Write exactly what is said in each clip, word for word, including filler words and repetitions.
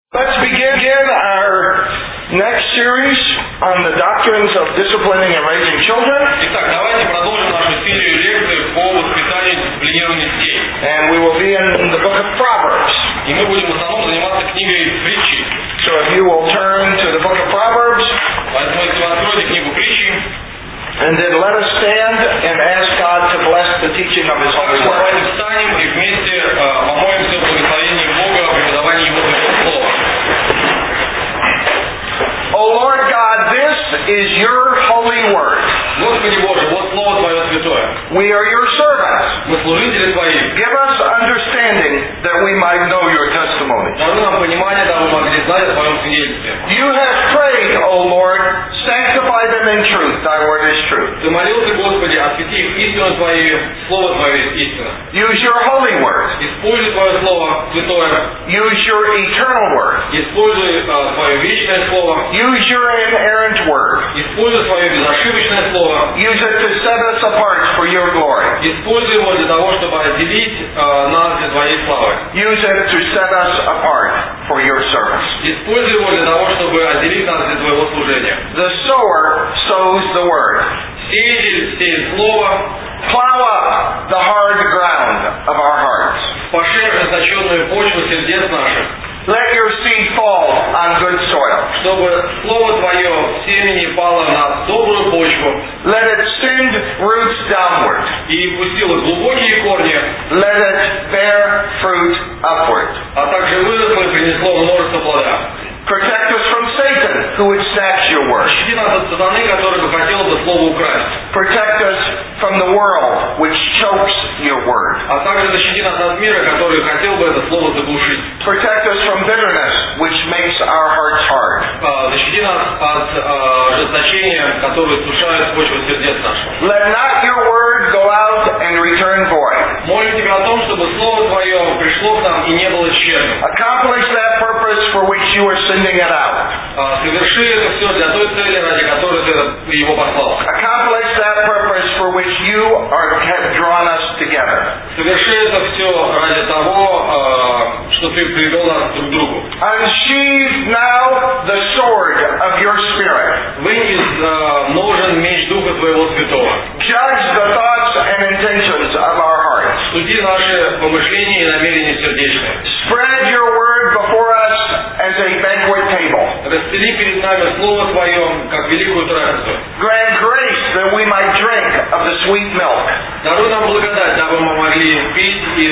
Let's begin our next series on the doctrines of disciplining and raising children. Итак, давайте продолжим нашу серию лекций по воспитанию и дисциплинированию детей. And we will be in the book of Proverbs. И мы будем в основном заниматься книгой притчи. So if you will turn to the book of Proverbs, Поэтому если вы откроете книгу притчи, and then let us stand and ask God to bless the teaching of His holy word. давайте встанем и вместе э, помолимся в благословении Бога о преподавании Его Святого Слова. O Lord God, this is your holy word. Господи Боже, вот Слово Твое святое. We are your servants. Мы служители Твои. Give us understanding that we might know your testimony. Даруй нам понимание, дабы мы могли знать о Твоем свидетельстве. You have prayed, O Lord, sanctify them in truth. Thy word is truth. Ты молился, Господи, освети их истину Твою, Слово Твое есть истина. Use your holy word. Используй Твое Слово святое. Use your eternal word. Используй э, Твое вечное Слово. Use your inerrant word. Используй Твое безошибочное Слово. Use it to set us apart for your glory. Используй его для того, чтобы отделить э, нас для Твоей славы. Use it to set us apart for your service. Используй его для того, чтобы отделить нас для Твоего служения. The sower sows the word. Сеятель сеет Слово, Plow up the hard ground of our hearts. поширь ожесточенную почву сердец наших, Let your seed fall on good soil. чтобы Слово Твое в семени пало на добрую почву Let it send roots downward. и пустило глубокие корни, Let it bear fruit upward. а также выросло и принесло множество плода. Protect us from Satan, who would snatch your word. Защити нас от сатаны, который бы хотел бы Слово украсть, Protect us from the world, which chokes your word. а также защити нас от мира, который хотел бы это Слово заглушить. Protect us from bitterness, which makes our hearts hard. А, Защити нас от а, ожесточения, которое сушает почву сердец наших. Let not your word go out and return void. Молим Тебя о том, чтобы Слово Твое пришло к нам и не было тщетным. Accomplish that purpose for which you are sending it out. А, Соверши это все для той цели, ради которой Ты его послал. Accomplish that purpose for which you are, have drawn us together. Соверши это все ради того, а, что Ты привел нас друг к другу. Unsheathe now the sword of your spirit. Вынь из а, ножен меч Духа Твоего Святого. Judge the thoughts and intentions of our hearts. Суди наши помышления и намерения сердечные. Spread your word before us as a banquet table. Расстели перед нами Слово Твое, как великую трапезу. Grant grace that we might drink of the sweet milk. Даруй нам благодать, дабы мы могли пить и,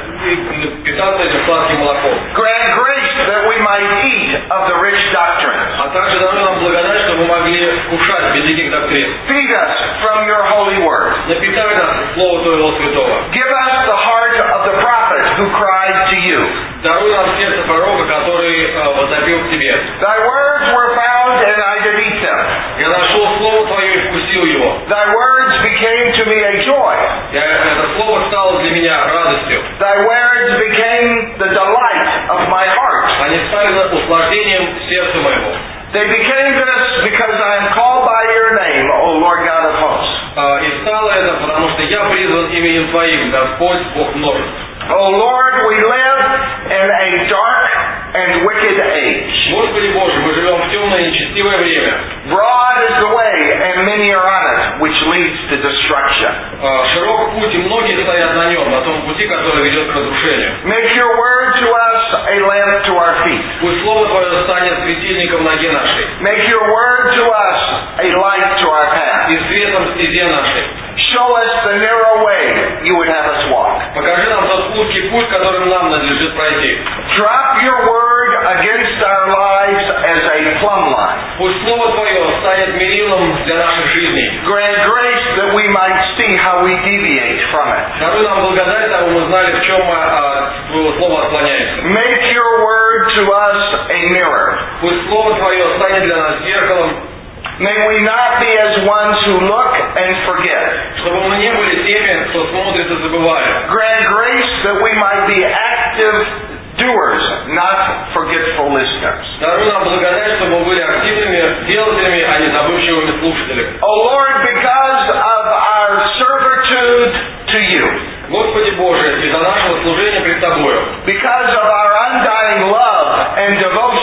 и питаться этим сладким молоком. Grant grace that we might eat of the rich doctrines. А также даруй нам благодать, чтобы мы могли вкушать великих доктрин. Feed us from your holy word. Напитай нас Слово Твоего Святого. Give us the heart of the prophet who cried to you. Даруй нам сердце пророка, который э, возопил к Тебе. Thy words were found and I did eat them. Я нашел Слово Твое и вкусил его. Thy words became to me a joy. Я, это Слово стало для меня радостью. Thy words became the delight of my heart. Они стали услаждением сердца моего. They became this because I am called by your name, O Lord God of hosts. А, и стало это, потому что я призван именем Твоим, Господь, Бог множеств. O Lord, we live in a dark and wicked age. Господи Боже, мы живем в темное и нечестивое время. Broad is the way, and many are on it, which leads to destruction. А, широк путь, и многие стоят на нем, на том пути, который ведет к разрушению. Make your word to us a lamp to our feet. Пусть Слово Твое станет светильником ноге нашей Make your word to us a light to our path. и светом стезе нашей. Show us the narrow way you would have us walk. Покажи нам тот узкий путь, которым нам надлежит пройти. Drop your word against our lives as a plumb line. Пусть Слово Твое станет мерилом для наших жизней. Grant grace that we might see how we deviate from it. Даруй нам благодать, дабы мы знали, в чем мы от Твоего Слова отклоняемся. Make your word to us a mirror. Пусть Слово Твое станет для нас зеркалом, May we not be as ones who look and forget. чтобы мы не были теми, кто смотрит и забывает. Grant grace that we might be active doers, not forgetful listeners. Даруй нам благодать, чтобы мы были активными делателями, а не забывчивыми слушателями. O Lord, because of our servitude to you, Господи Боже, из-за нашего служения пред Тобою, because of our undying love and devotion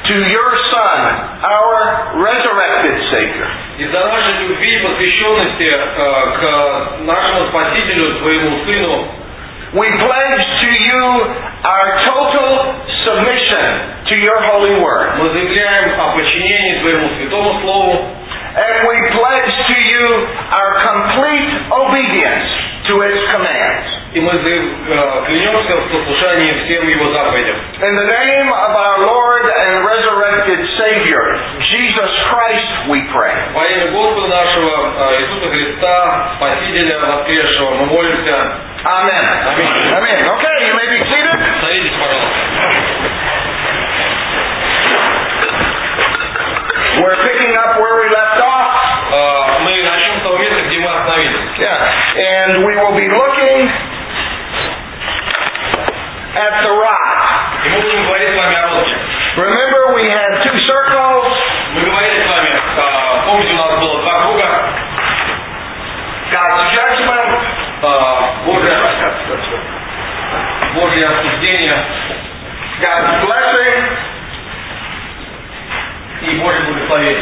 to your Son, our resurrected Savior. Из-за нашей любви и посвященности э, к нашему Спасителю, Твоему Сыну, we pledge to you our total submission to your holy word. мы заявляем о подчинении Твоему Святому Слову, And we pledge to you our complete obedience to its commands. и мы э, клянемся в послушании всем Его заповедям. In the name of our Lord and resurrected Savior, Jesus Christ, we pray. Во имя Господа нашего э, Иисуса Христа, Спасителя воскресшего, мы молимся. Amen. Аминь. Amen. Okay, you may be seated. Садитесь, пожалуйста. We're picking up where we left off. Э, мы начнем с того места, где мы остановились. Yeah. And we will be looking at the rod. И мы будем говорить с вами о розге. Remember, we had two circles. Мы говорили с вами, э, помните, у нас было два круга. God's judgment. Э, Божье, Божье осуждение God's blessing. и Божье благословение.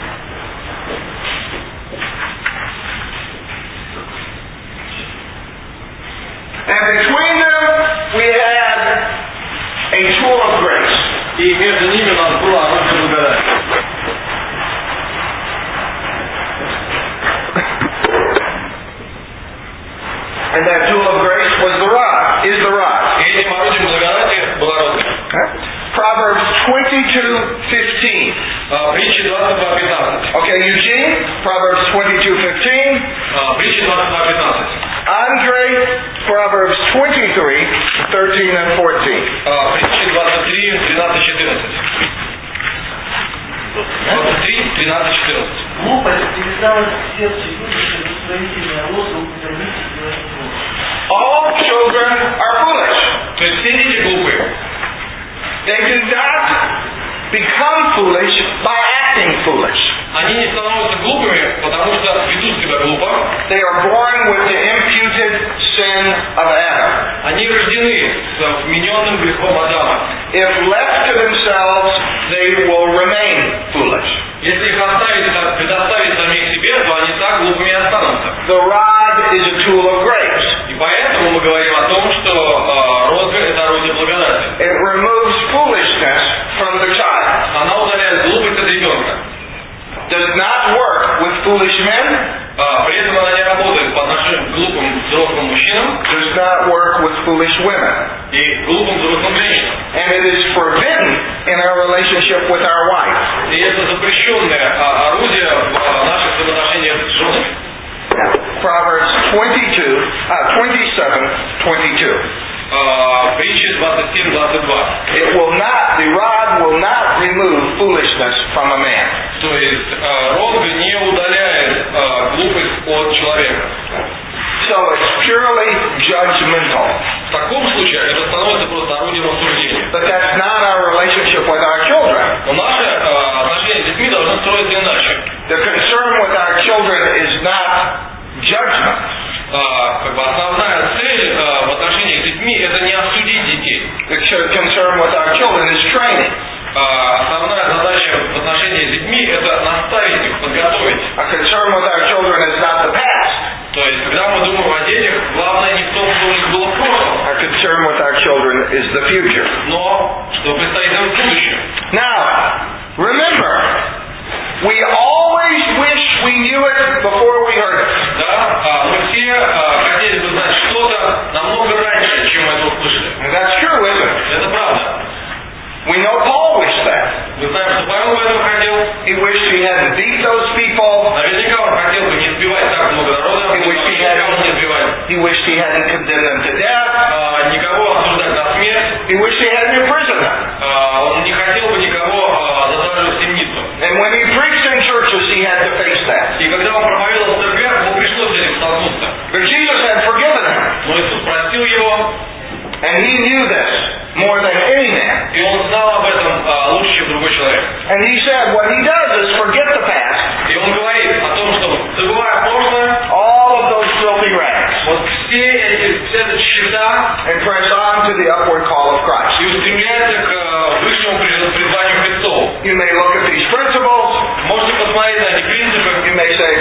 And between them, we had a tool of grace. И между ними у нас было оружие благодати. And that tool of grace was the rod, is the rod. И этим орудием благодати была розга. Proverbs twenty-two fifteen. А, Притчи двадцать два пятнадцать. Okay, Eugene, Proverbs twenty-two fifteen. А, Притчи двадцать два пятнадцать. Andre, Proverbs twenty-three thirteen and fourteen. А, Притчи двадцать три тринадцать четырнадцать. двадцать три тринадцать четырнадцать. Глупость перестала в сердце юноши устроительная ложь употребить его. All children are foolish. То есть все дети глупые. They do not become foolish by acting foolish. Они не становятся глупыми, потому что ведут себя глупо. They are born with the imputed sin of Adam. Они рождены с вмененным грехом Адама. If left to themselves, they will remain foolish. Если их оставить, предоставить самих себе, то они так глупыми и останутся. The rod is a tool of grace. И поэтому мы говорим о том, что э, розга — это орудие благодати. It removes foolishness from the child. Она удаляет глупость от ребенка. Does not work with foolish men. А, при этом она не работает по отношению к глупым взрослым мужчинам Does not work with foolish women. и глупым взрослым женщинам. And it is forbidden in our relationship with our wife. И это запрещенное а, орудие в а, наших взаимоотношениях с женами. Proverbs twenty-two, uh, twenty-seven, twenty-two. А, Притчи двадцать семь двадцать два. It will not, the rod will not remove foolishness from a man. То есть а, розга не удаляет а, глупость от человека. So it's purely judgmental. В таком случае это становится просто орудием осуждения. But that's not our relationship with our children. Но наши а, отношения с детьми должны строиться иначе. The concern with our children is not judgment. А, как бы основная цель а, в отношениях с детьми — это не осудить детей. The ch- concern with our children is training. А, основная задача в отношениях с детьми — это наставить их, подготовить. Our concern with our children is not the past. То есть, когда мы думаем о детях, главное не в том, что у них было в прошлом, Our concern with our children is the future. но что предстоит им в будущем. Now, remember, we always wish we knew it before we heard it. Да, а, мы все а, хотели бы знать что-то намного раньше, чем мы это услышали. And that's true, isn't it? Это правда. We know Paul wished that. Мы знаем, что Павел в этом хотел. He wished he hadn't beat those people. Наверняка он хотел бы не сбивать так много народа, He wished he никого не hadn't, сбивать. he wished he hadn't condemned them to death. А, никого осуждать на смерть. He wished he hadn't imprisoned them. А, он не хотел бы никого а, засаживать в темницу. And when he preached in churches, he had to face that. И когда он проповедовал в церквях, ему пришлось с этим столкнуться. But Jesus had forgiven him. Но Иисус простил его, And he knew this more than any man. и он знал об этом а, лучше, чем другой человек. And he said what he does is forget the past, И он говорит о том, что забывая прошлое, all of those filthy rags, вот все эти, вся эта щита, and press on to the upward call of Christ. и устремляется к а, высшему You may look at these principles. Можете посмотреть на эти принципы. You may say,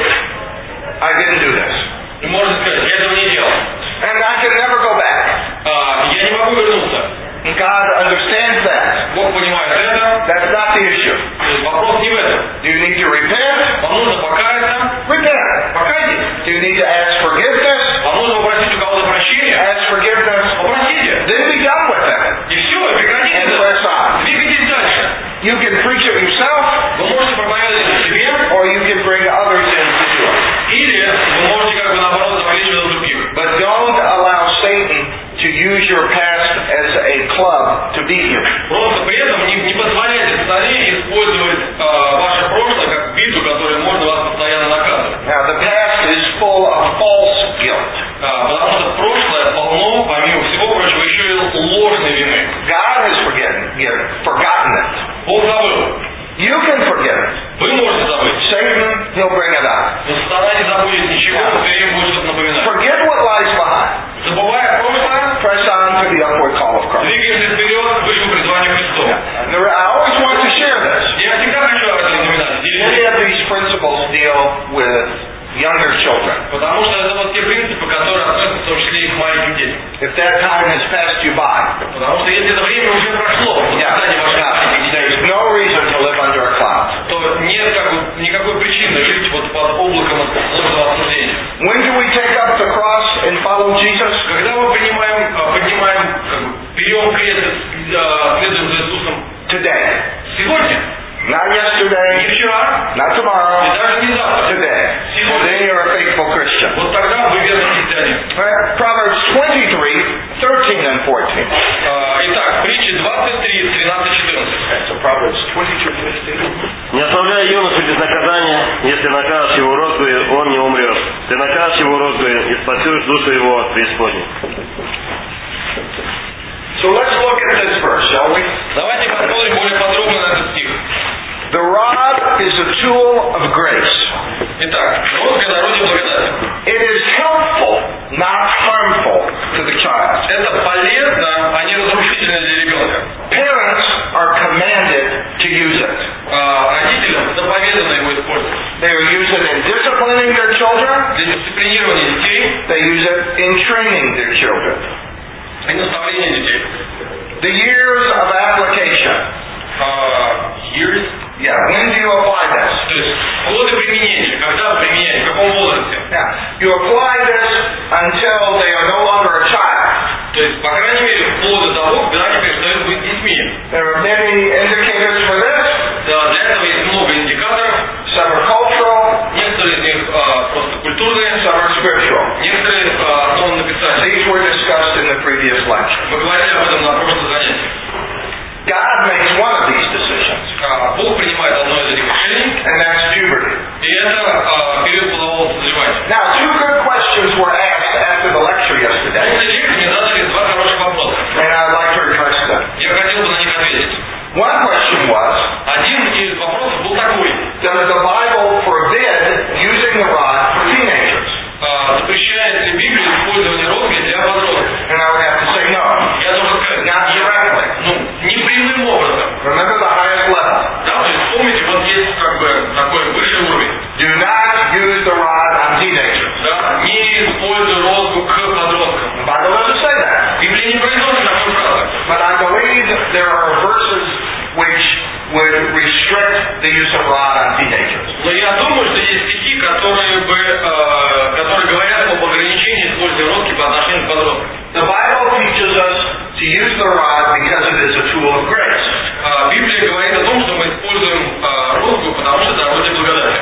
I didn't do this. И можете сказать, я этого не делал. And I can never go back. А, я не могу вернуться. And God understands that. Бог понимает это. That's not the issue. То есть вопрос не в этом. Do you need to repent? Вам нужно покаяться. Repent. Покайтесь. Do you need to ask forgiveness? Вам нужно попросить у кого-то прощения. Ask forgiveness. Попросите. Then be done with that. И все, и прекратите And это. press on. Двигайтесь дальше. You can preach it yourself, Вы можете проповедовать это себе, or you can bring others in to do it. или вы можете как бы наоборот завлечь туда других. But don't allow Satan to use your past as a club to beat you. Просто при этом не, не позволяйте сатане использовать э, ваше прошлое как биту, которая может вас постоянно наказывать. Now the past is full of false guilt. А, потому что прошлое полно, помимо всего прочего, еще и ложной вины. God has forgotten, forgotten it. Бог забыл. You can forget it. Вы можете забыть. Satan, he'll bring it up. Но сатана не забудет ничего, он все время будет что-то напоминать. Forget what lies behind. Забывая прошлое, Press on to the upward call of Christ. двигаемся вперед к высшему призванию Христу. And there- I always want to share this. Я всегда хочу об этом напоминать. Many of these principles deal with younger children. Потому что это вот те принципы, которые относятся в том числе и к маленьким детям. If that time has passed you by, Потому что если это время уже прошло, в yeah, воспитании ваших маленьких детей, there's no reason to live under a cloud. то нет как бы никакой причины жить вот под облаком ложного осуждения. When do we take up the cross and follow Jesus? Когда мы поднимаем, а, поднимаем, как бы, берем крест, а, следуем за Иисусом Today. сегодня, Not не yesterday, вчера, not и tomorrow, даже не завтра. today. And then you're a faithful Christian. Вот тогда вы верный христианин. Right? Proverbs twenty-three, thirteen and fourteen. А, Итак, притчи двадцать три, тринадцать, четырнадцать. Okay, so Proverbs twenty-two, fifteen. Не оставляй юношу без наказания, если накажешь его розгою, он не умрет. Ты накажешь его розгою и спасешь душу его от преисподней. So let's look at this verse, shall we? Давайте посмотрим более подробно на этот стих. The rod is a tool of grace. Итак, розга на роде благодати. It is helpful, not harmful to the child. Это полезно, а не разрушительно для ребенка. Parents are commanded to use it. А родителям заповедано его использовать. They use it in disciplining their children. Для дисциплинирования детей They use it in training their children. и наставления детей. The years of application. А, years, Yeah, when do you apply this? то есть годы применения, когда применять, в каком возрасте. Yeah, you apply this until they are no longer a child. То есть, по крайней мере, вплоть до того, когда они перестают быть детьми. There are many indicators for this. Да, для этого есть много индикаторов. Some are cultural, Некоторые из них а, просто культурные, some are spiritual. некоторые а, основаны на Писании. These were discussed in the previous lecture. Мы говорили об этом на прошлом занятии. God makes one of these decisions, А, Бог принимает одно из этих решений, and that's puberty. и это а, период полового созревания. Now, two good questions were asked after the lecture yesterday, После лекции мне задали два хороших вопроса. and I'd like to address them. Я хотел бы на них ответить. One question was, Один из вопросов был такой. does the Bible forbid using the rod for teenagers? А, запрещает ли Библия использование розги для подростков? And I would have to say no. Я должен сказать, Not directly. ну, не прямым образом. Remember the highest level. Да, то есть вспомните, вот есть как бы такой высший уровень. Do not use the rod on teenagers. Да, не используй розгу к подросткам. The Bible doesn't say that. Библия не произносит такой фразы. But I believe there are verses which would restrict the use of rod on teenagers. Но я думаю, что есть стихи, которые бы, э, которые говорят об ограничении использования розги по отношению к подросткам. The Bible teaches us to use the rod because it is a tool of grace. А, Библия говорит о том, что мы используем э, розгу, потому что это орудие благодати.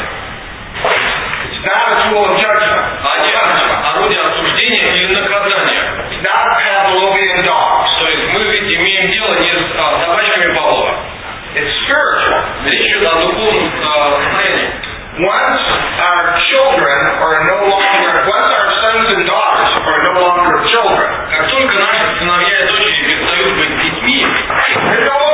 It's not a tool of judgment. А не орудие осуждения или наказания. It's not Pavlovian dogs. То есть мы ведь имеем дело не с а, собачками Павлова. It's spiritual. Речь идет о духовном а, состоянии. Once our children are no longer, once our sons and daughters are no longer children, Как только наши сыновья и дочери перестают быть детьми, they're no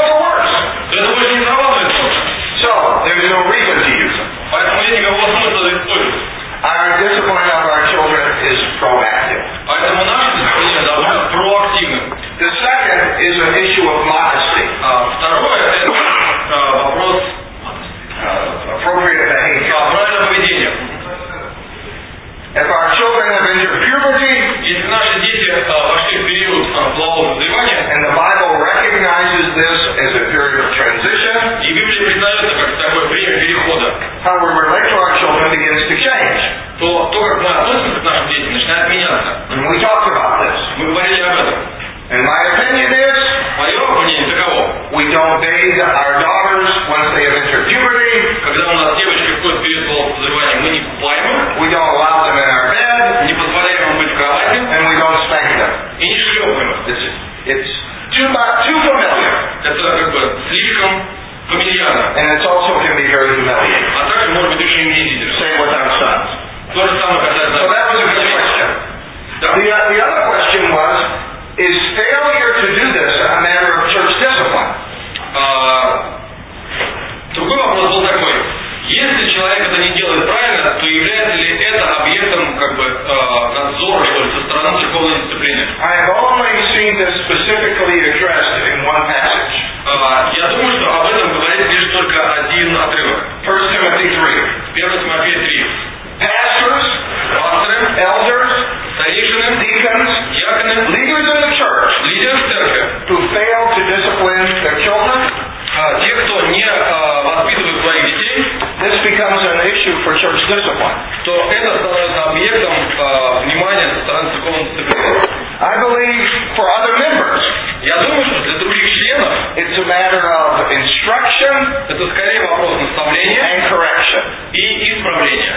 how we relate to our children begins to change. то то, как мы относимся к нашим детям, начинает меняться. And we talked about this. Мы говорили об этом. And my opinion is, Мое мнение таково. we don't bathe our daughters once they have entered puberty. Когда у нас девочки входят в период полового созревания, мы не купаем их, We don't allow them in our bed. не позволяем им быть в кровати And we don't spank them. и не шлепаем их. It's, it's too much, too familiar. Это как бы слишком фамильярно. And it also can be very humiliating. А также может быть очень унизительно. Same with our sons. То же самое касается... So that was a good question. Да. The, the other question was, is failure to do this a matter of church discipline? А, другой вопрос был такой. Если человек это не делает правильно, то является ли это объектом как бы э, надзора, что ли, со стороны церковной дисциплины? I have only seen this specifically addressed in one passage. А, я думаю, что об этом говорит лишь только один отрывок. First Timothy three. первое Тимофея три. Pastors, Пасторы, elders, старейшины, deacons, диаконы, leaders in the church лидеры в церкви, who fail to discipline their children, а, те, кто не а, воспитывает своих детей, this becomes an issue for church discipline. то это становится объектом а, внимания со стороны церковной дисциплины. I believe for other members, Я думаю, что для других членов it's a matter of instruction это скорее вопрос наставления and correction. и исправления.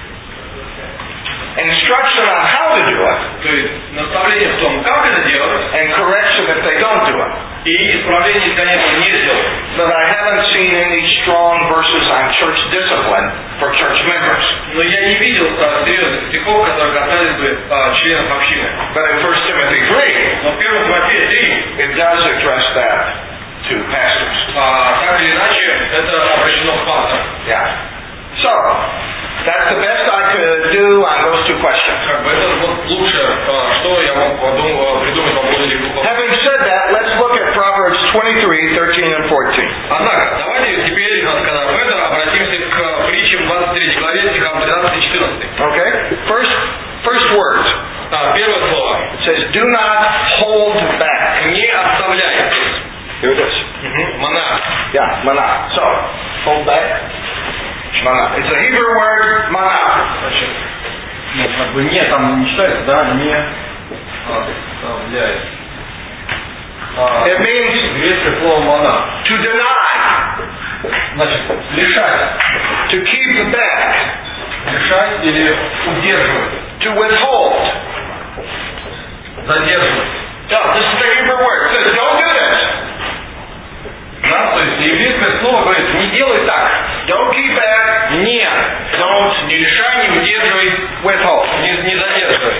Instruction on how to do it, То есть наставление в том, как это делать, and correction if they don't do it. и исправление, если они этого не сделают. But I haven't seen any strong verses on church discipline for church members. Но я не видел а, серьезных стихов, которые касались бы а, членов общины. But in First Timothy three, Но в первом Тимофея три, it does address that to pastors. а, так или иначе, это обращено к пасторам. Yeah. So, that's the best I could do on those two questions. Как бы это вот лучше, а, что я мог подум- придумать по поводу этих двух вопросов. Having said that, let's look at Proverbs twenty-three, thirteen and fourteen. Однако, давайте теперь, сказав это, обратимся к притчам двадцать третьей главе, стихам тринадцать и четырнадцать. Okay? First, first words. А, первое слово. It says, do not hold back. Не оставляй. Here it is. Угу. Мана. Yeah, mana. So, hold back. Mana. It's a Hebrew word, mana. Значит, ну, как бы не там не читается, да, не оставляй. А, It means греческое слово мана. to deny, Значит, лишать. to keep back, Лишать или удерживать. to withhold. Задерживать. Yeah, this is the Hebrew word. It says, don't do this. Да, то есть еврейское слово говорит, не делай так. Don't keep back. Не. Don't, не лишай, не удерживай, Withhold. не, не задерживай.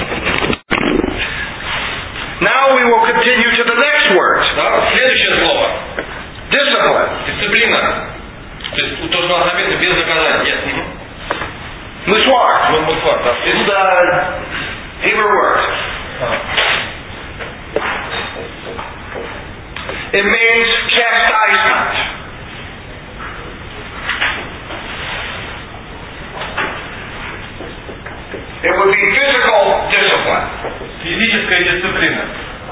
Now we will continue to the next word. Да, следующее слово. Discipline. Дисциплина. То есть то, что у нас написано без наказания. Нет. Muswar. Вот мусфар, да. It's the Hebrew word. It means chastisement. It would be physical discipline. Физическая дисциплина.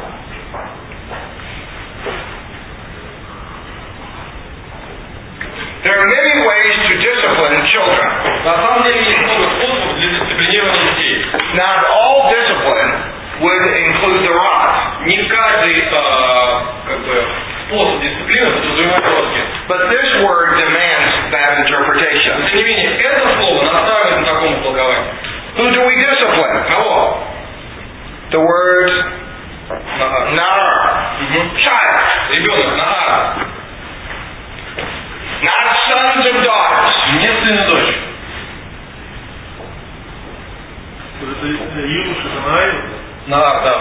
There are many ways to discipline children. На самом деле есть много способов для дисциплинирования детей. Not all discipline would include the rod. Не каждый э, как бы, способ дисциплины подразумевает роски. But this word demands that interpretation. Но тем не менее, это слово настраивает на таком толковании. Who do we discipline? Кого? The word Нагар. nar. Child. Ребенок, нагар. Not sons and daughters. Не сын и дочь. Юноша, это нравится? Нагар, да.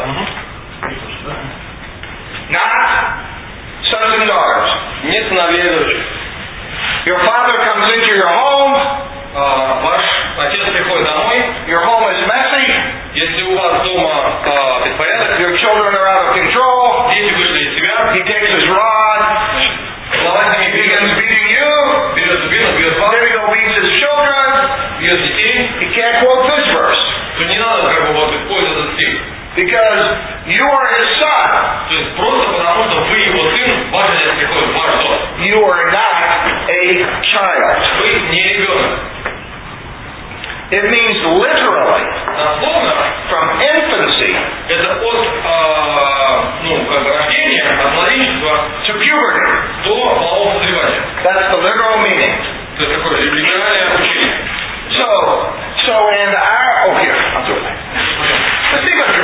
Not sons and daughters. Не сыновей и дочь. Your father comes into your home. А, ваш отец приходит домой. Your home is messy. Если у вас дома а, беспорядок, Your children are out of control. дети вышли из себя, He takes his rod. словами Begins бьет, beating you. берет дубину, бьет вас, Then he go beats his children. бьет детей, He can't quote this verse. то не надо как бы вот использовать этот стих. Because you are his son. То есть просто потому, что вы его сын, ваш отец приходит в ваш дом. You are not a child. Вы не ребенок. It means literally, Дословно, from infancy это от а, ну, как бы рождения, от младенчества to puberty. до полового созревания. That's the literal meaning. То есть такое либеральное обучение. So, so in our, oh here, I'll do it. Let's see what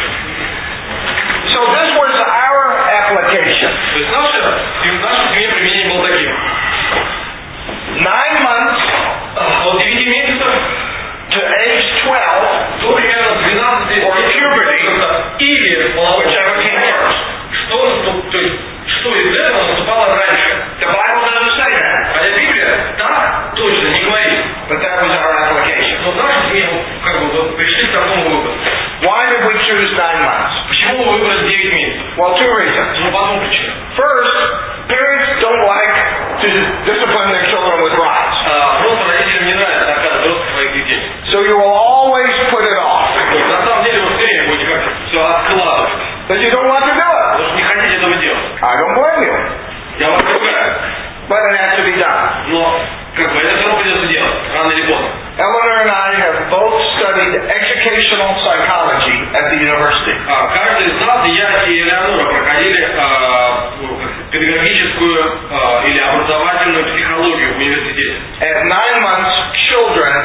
So this was our application. То есть наше, и в нашем семье применение было таким. Nine months От девяти месяцев to age twelve, до примерно двенадцати or puberty, или половой whichever came first. что наступ, то есть что из этого наступало раньше. The Bible doesn't say that, Хотя Библия так точно не говорит. but that was our application. Но в нашей семье мы как бы вот пришли к такому выводу. Why did we choose nine months? Почему вы выбрали девять месяцев? Well, two reasons. Ну, по двум причинам. First, parents don't like to discipline their children with rods. А, просто родителям не нравится наказывать взрослых своих детей. So you will always put it off. То есть, на самом деле вы все время будете как-то все откладывать. But you don't want to do it. Потому что не хотите этого делать. I don't blame you. Я вас понимаю. But it has to be done. Но как бы это все равно придется делать, рано или поздно. Eleanor and I have both studied educational psychology at the university. А, каждый из нас, я и Элеонора, проходили а, педагогическую а, или образовательную психологию в университете. At nine months, children,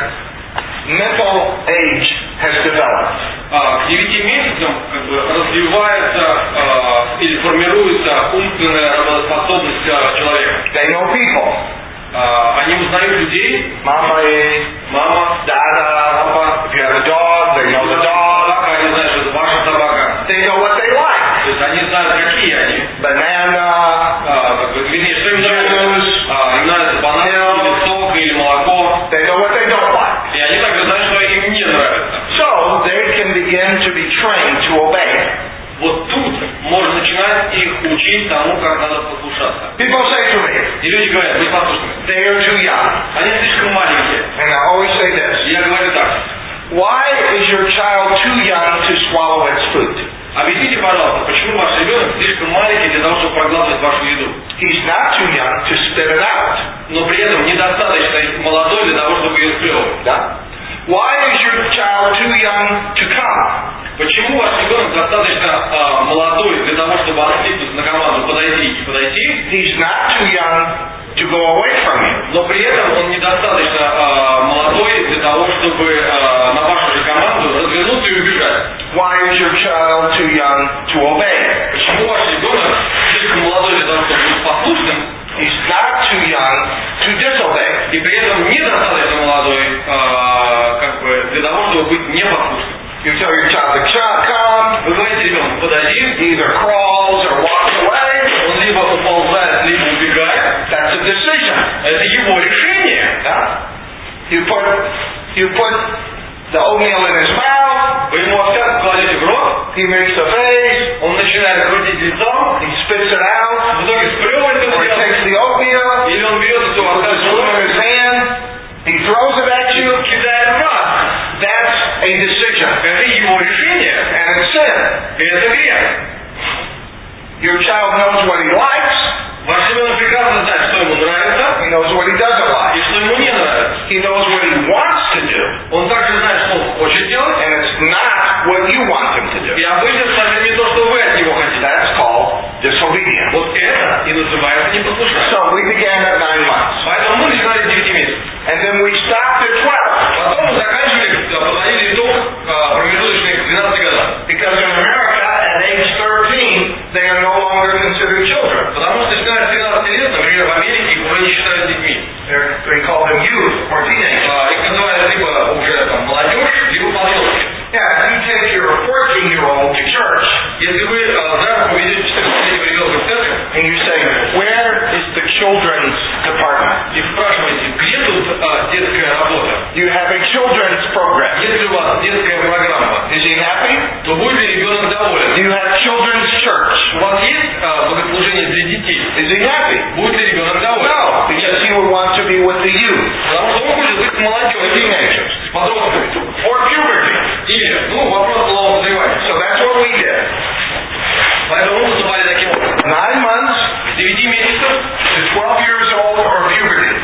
mental age has developed. А, к девяти месяцам как бы, развивается а, или формируется умственная работоспособность а, человека. They know people. А, они узнают людей, Mama, мама, Dada. папа, If you have a dog, they know the dog. собака, они знают, что это ваша собака. They know what they like. То есть они знают, какие они. Banana, А, как бы, вернее, что им нравится. А, им нравится банан, или сок, или молоко. they know what they don't like. И они также знают, что им не нравится. So they can begin to be trained to obey. Вот тут можно начинать их учить тому, как надо послушаться. People say to me, И люди говорят, вы послушайте, they are too young. они слишком маленькие. And I always say this, И я говорю так, why is your child too young to swallow its food? объясните, пожалуйста, почему ваш ребенок слишком маленький для того, чтобы проглатывать вашу еду, He's not too young to spit it out. но при этом недостаточно молодой для того, чтобы ее сплевывать? Да? Why is your child too young to come? Почему ваш ребенок достаточно а, молодой для того, чтобы откликнуться на команду подойти и подойти, He's not too young to go away from you. но при этом он недостаточно а, молодой для того, чтобы а, на вашу же команду развернуться и убежать? Why is your child too young to obey? Почему ваш ребенок слишком молодой для того, чтобы быть послушным, He's not too young to disobey. и при этом недостаточно молодой а, как бы для того, чтобы быть непослушным? You tell your child to ch- come, Вы говорите ребенку, подойди, he either crawls or walks away. он либо уползает, либо убегает. That's a decision. Это его решение. Yeah? You put you put the oatmeal in his mouth, Вы ему овсянку кладете в рот, he makes a face, он начинает крутить лицом, he spits it out, в итоге сплевывает or he это дело, takes the oatmeal, или он берет эту puts овсянку it in his hand, he throws it at и you. кидает в вас. That's a decision. Это его решение, And it's sin. и это грех. Your child knows what he likes, Ваш ребенок прекрасно знает, что ему нравится he knows what he doesn't и like. что ему не нравится. He knows what he wants to do, Он также знает, что он хочет делать, and it's not what you want him to do. и обычно совсем не то, что вы от него хотите. That's called disobedience. Вот это и называется непослушание. So we began at nine months. Поэтому мы начинали с девяти месяцев. And then we stopped at twelve. Потом мы заканчивали, да, подводили итог а, промежуточных к двенадцати годам. Because in America, at age thirteen, they are no longer considered children. Потому что начиная с тринадцати лет, например, в Америке их уже не считают детьми. They're, they call them youth or teenagers. А, их называют либо уже там, молодежь, либо подростки. Yeah, if you take your fourteen-year-old to church, Если вы а, за руку ведете четырнадцатилетнего ребенка в церковь and you say, where is the children's department? и спрашиваете, где тут а, детская работа, You have a children's program. если у вас детская программа, Is he happy? то будет ли ребенок Do доволен? you have children's church? У вас есть а, богослужение для детей? Is he happy? Будет ли ребенок доволен? No, because he would want to be with the youth, Потому что он хочет быть с the молодежью, teenagers, с подростками. or puberty. Или, ну, вопрос полового созревания. So that's what we did. Поэтому мы поступали таким образом. Nine months С девяти месяцев to twelve years old or puberty.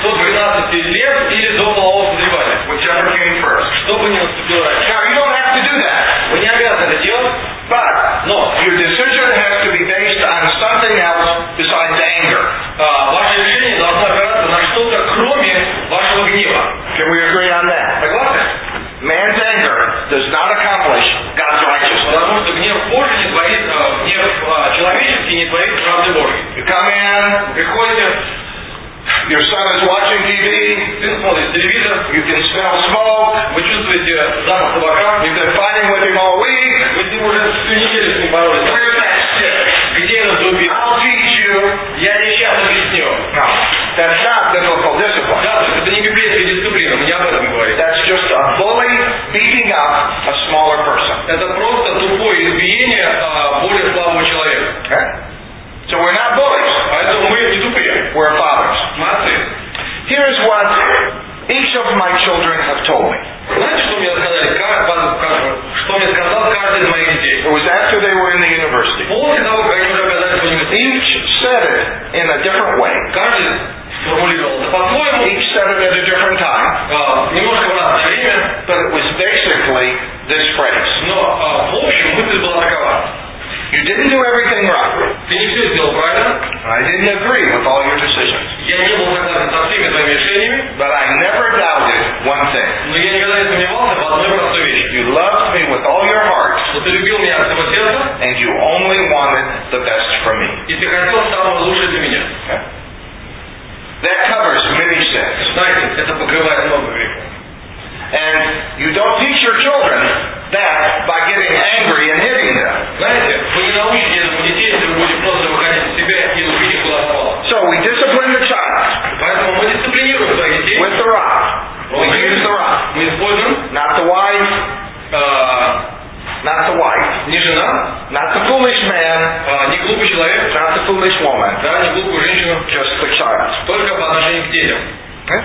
come in, Приходите, your son is watching T V, сын смотрит телевизор, you can smell smoke, вы чувствуете запах табака, you've been fighting with him all week, вы с ним уже всю неделю с ним боролись. where's that stick? Где этот дубин? I'll teach you. Я тебе сейчас объясню. No, that's not biblical discipline. Да, то есть это не библейская дисциплина, мы не об этом говорим. That's just a bully beating up a smaller person. Это просто тупое избиение а, более слабого человека. Okay? So we're not bullies. Поэтому мы не тупые. We're fathers. Мы отцы. Here's what each of my children have told me. Знаете, что мне сказали? Как, как, что мне сказал каждый из моих детей? It was after they were in the university. После того, как они уже оказались в университете, Each said it in a different way. каждый сформулировал это по-своему, Each said it at a different time. а, немножко в разное время, But it was basically this phrase. но а, в общем мысль была такова. You didn't do everything right. Ты не все сделал правильно, I didn't agree with all your decisions. я не был согласен со всеми твоими решениями, But I never doubted one thing. но я никогда не сомневался в одной простой вещи. You loved me with all your heart, Что ты любил меня от всего сердца, and you only wanted the best for me. и ты хотел самого лучшего для меня. Okay? That covers many sins. Знаете, это покрывает много грехов. And you don't teach your children that by getting angry and hitting them. Знаете, вы не научите этому детей, если вы будете просто выходить из себя и лупить их куда попало. So we discipline the child Поэтому мы дисциплинируем своих детей. with the rod. We use the rod. Мы используем Not the wife, э, not the wife, не жена, not the foolish man, э, не глупый человек, not the foolish woman, да, не глупую женщину, just the child. только по отношению к детям. Okay?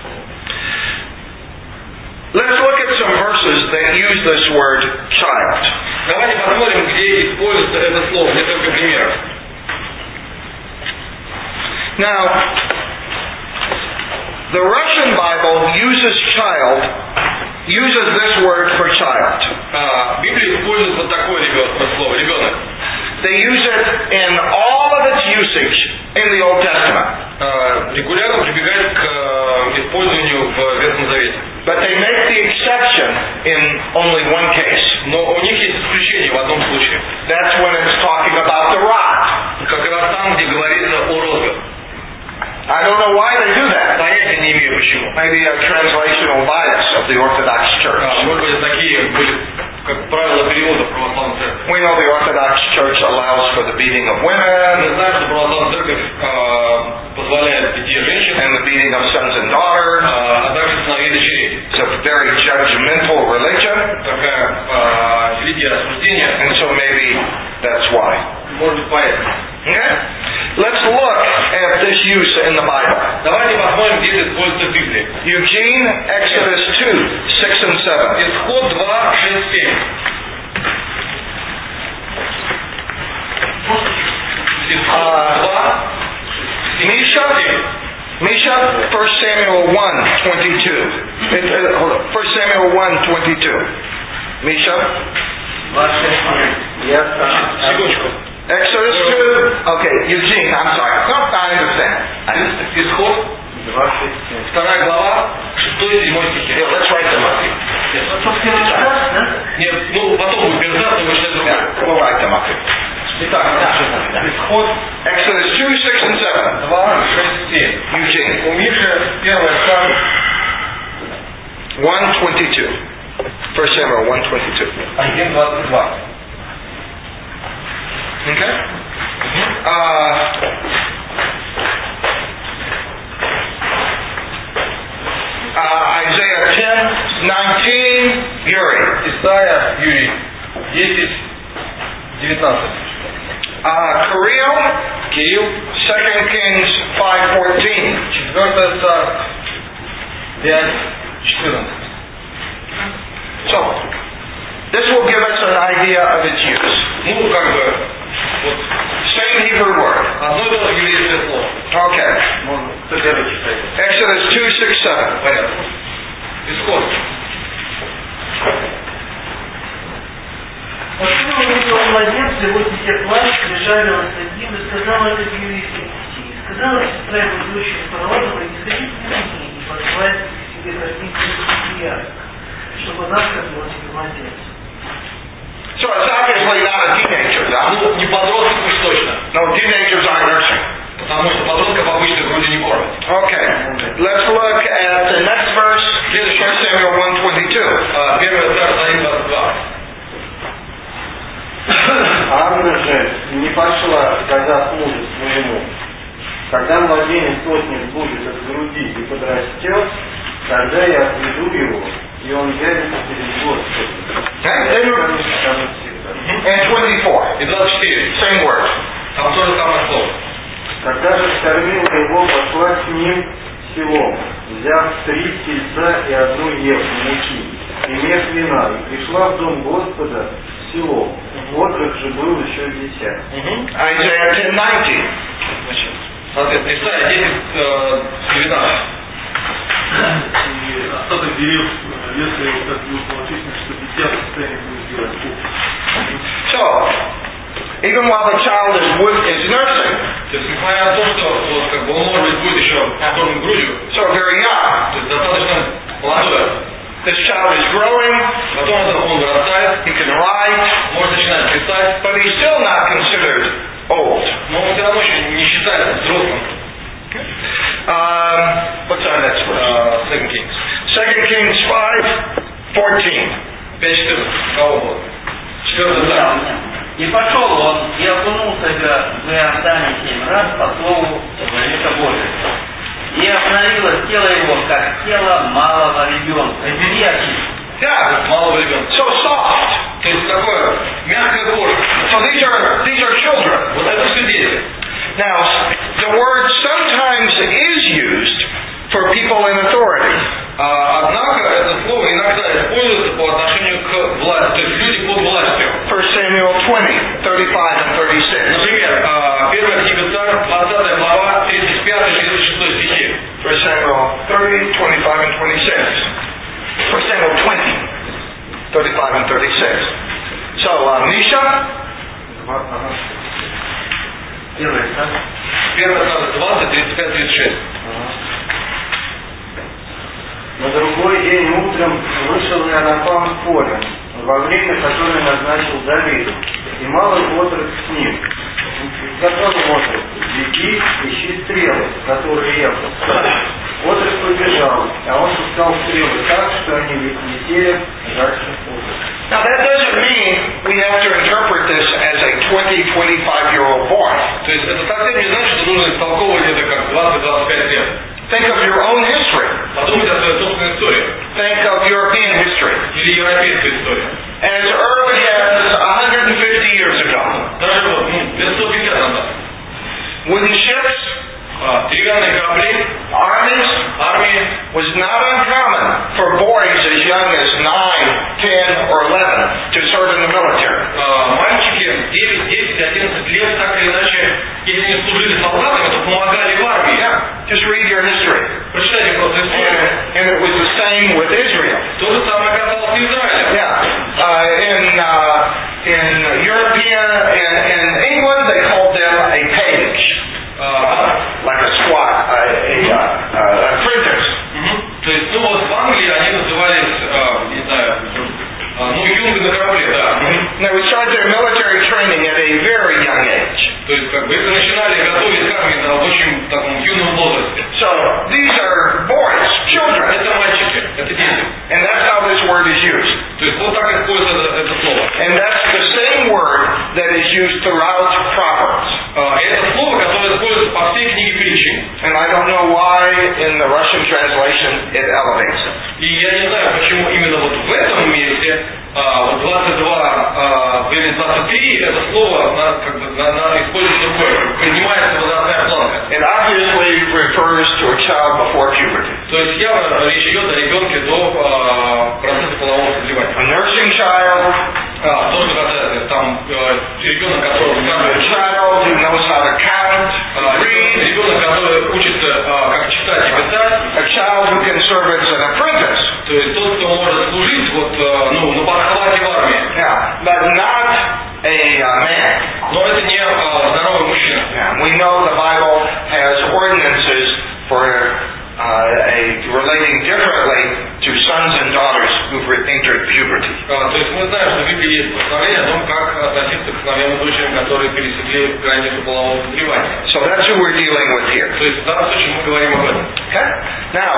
Let's look at some verses that use this word child. Давайте посмотрим, где используется это слово, несколько примеров. Now, the Russian Bible uses child, uses this word for child. А, Библия использует вот такое ребенок, слово ребенок. They use it in all of its usage in the Old Testament. А, регулярно прибегает к э, использованию в Ветхом Завете. But they make the exception in only one case. Но у них есть исключение в одном случае. That's when it's talking about the rod. Как раз там, где говорится о розгах. I don't know why they do that. Понятия не имею почему. Maybe a translational bias of the Orthodox Church. А, может быть, такие были, как правило, перевода православной церкви. We know the Orthodox Church allows for the beating of Мы women знаем, что православная церковь а, позволяет бить женщин, and the beating of sons and daughters. а, а также сыновей и дочерей. It's a very judgmental religion, Такая а, религия осуждения, and so maybe that's why. может быть, поэтому. Okay? Let's look at this use in the Bible. Давайте посмотрим, где это используется в Библии. Eugene, Exodus two, six and seven. Исход два, шесть, семь. Исход два, Misha, Misha, First Samuel one, twenty-two. It, uh, hold on. First Samuel one, twenty-two. Misha, секундочку. Exodus two. Okay, Eugene, I'm sorry. No, I understand. I understand. Исход, вторая глава, шестой и седьмой стихи. Yeah, let's write them up here. Собственно, раз, да? Нет, ну потом будет передаться, но вы читаете другое. Yeah, we'll write them up here. Итак, исход Exodus two, six and seven. два, шесть, семь. Eugene, У Миши первая шаг one twenty-two. First Samuel one twenty-two. один двадцать два. Okay? Uh, uh, Isaiah ten, nineteen, Uri. Исайя, Юрий, десять, девятнадцать. Uh, Kirill, Кирилл, Second Kings five fourteen. четвертая царь, пять, четырнадцать. So, this will give us an idea of its use. Ну, как бы, вот, Same Hebrew word. одно и то же еврейское слово. Okay. Можно с этой читать. Exodus two, six, seven. Понятно. Исход. Откуда увидела младенца, его дитя плач, лежали он над ним, и сказала это еврейским детей. И сказала сестра его дочери фараонова, не ходите к ней, не посылайте к себе картинку христиан, чтобы она сказала тебе младенца. So it's obviously not a teenager, yeah? Ну, не подросток уж точно. No, teenagers aren't nursing. Потому что подростков обычно грудью не кормят. Okay. Let's look at the next verse, First Samuel one twenty-two. А, Первое Царство один двадцать два. Анна же не пошла сказать мужу своему: когда младенец тотнет будет от груди и подрастет, тогда я отведу его, и он явится перед Господом. Okay. And twenty-four. И двадцать четыре. Same word. Там то же самое слово. Когда же скормила его, пошла с ним в село, взяв три тельца и одну еву муки, и мех вина, и пришла в дом Господа в село. Отрок же был еще дитя. Isaiah ten nineteen. Соответственно, Исайя десять девятнадцать. И остаток дерев, если его так будет малочисленно, что дитя в состоянии будет делать кух. So, even while the child is, with, is nursing, То есть, несмотря на то, что вот, как бы, он, может быть, будет еще кормлен грудью, so very young, то есть достаточно молодой, this child is growing, потом он, он вырастает, he can write, может начинать писать, but he's still not considered old. но он все равно еще не считается взрослым. Um, what's our next verse? Uh, Second Kings. Second Kings five fourteen. пять четырнадцать. Кого было? Четвертый царь. И пошел он, и окунулся в Иордане семь раз по слову Завета Божьего. И остановилось тело его, как тело малого ребенка. И очистилось. Yeah, Малого ребенка. so soft. То есть такое мягкое кожа. So these are these are children. Вот это все дети. Now, the word sometimes is used for people in authority. А, однако это слово иногда используется по отношению к власти, то есть люди под властью. First Samuel twenty, thirty-five and thirty-six. Например, а, первая книга Царств, двадцатая глава, тридцать пятый тридцать шестой стихи. First Samuel thirty, twenty-five and twenty-six. First Samuel twenty, thirty-five and thirty-six. So, uh, Misha, Первый царь. Первая Царств двадцать, тридцать пять тридцать шесть. На другой день утром вышел Иоаннафан в поле, во время, которое назначил Давиду, и малый отрок с ним. Сказал отрок: беги, ищи стрелы, которые ехал. Отрок побежал, а он пускал стрелы так, что они летели дальше отрока. now that doesn't mean we have to interpret this as a twenty, twenty-five-year-old boy. То есть это совсем не значит, что нужно истолковывать это как двадцать-двадцать пять лет. Think of your own history. Подумайте о своей собственной истории. Think of European history. Или европейской истории. As early as one hundred fifty years ago, Даже вот, ну, лет сто пятьдесят назад. wooden ships, А, деревянные корабли, armies, армии. was not uncommon for boys as young as nine, ten, or eleven to serve in the military. А, мальчики девять, десять, одиннадцать лет, так или иначе, если не служили солдатами, то помогали в армии. Yeah, just read your history. Прочитайте просто And, историю. and it was the same with Israel. То же самое касалось и Израиля. Yeah, uh, in uh, in European in, in England they called them a page, А, like a squat, a, a, uh, uh, apprentice. мгм. То есть, ну вот в Англии они назывались, а, не знаю, а, ну юнга на корабле, да. And they would start their military training at a very young age. То есть, как бы, их начинали готовить к армии на очень таком юном возрасте. So these are boys, children, Это мальчики, это дети. and that's how this word is used. То есть, вот так используется это, это слово. And that's the same word that is used throughout Proverbs. А, это слово, которое используется по всей книге притчи. And I don't know why in the Russian translation it elevates it. И я не знаю, почему именно вот в этом месте, а, вот двадцать два, а, или двадцать три, это слово на, как бы, на, на, используется другое, как бы поднимается возрастная планка. It obviously refers to a child before puberty. То есть явно речь идет о ребенке до а, процесса полового созревания. A nursing child, А, то, что касается там э, ребенок, который a вкладывает, child who knows how to count, а, read, ребенок, который учится а, как читать и писать, a child who can serve as an apprentice. то есть тот, кто может служить вот, а, ну, на подхвате в армии. Yeah, but not a uh, man. Но это не а, здоровый мужчина. Yeah, we know the Bible has ordinances for uh, a relating differently to sons and daughters who've entered puberty. А, то есть мы знаем, что в Библии есть постановление о том, как относиться к сыновьям и дочерям, которые пересекли границу полового созревания. So that's who we're dealing with here. То есть в данном случае мы говорим об этом. Okay? Now,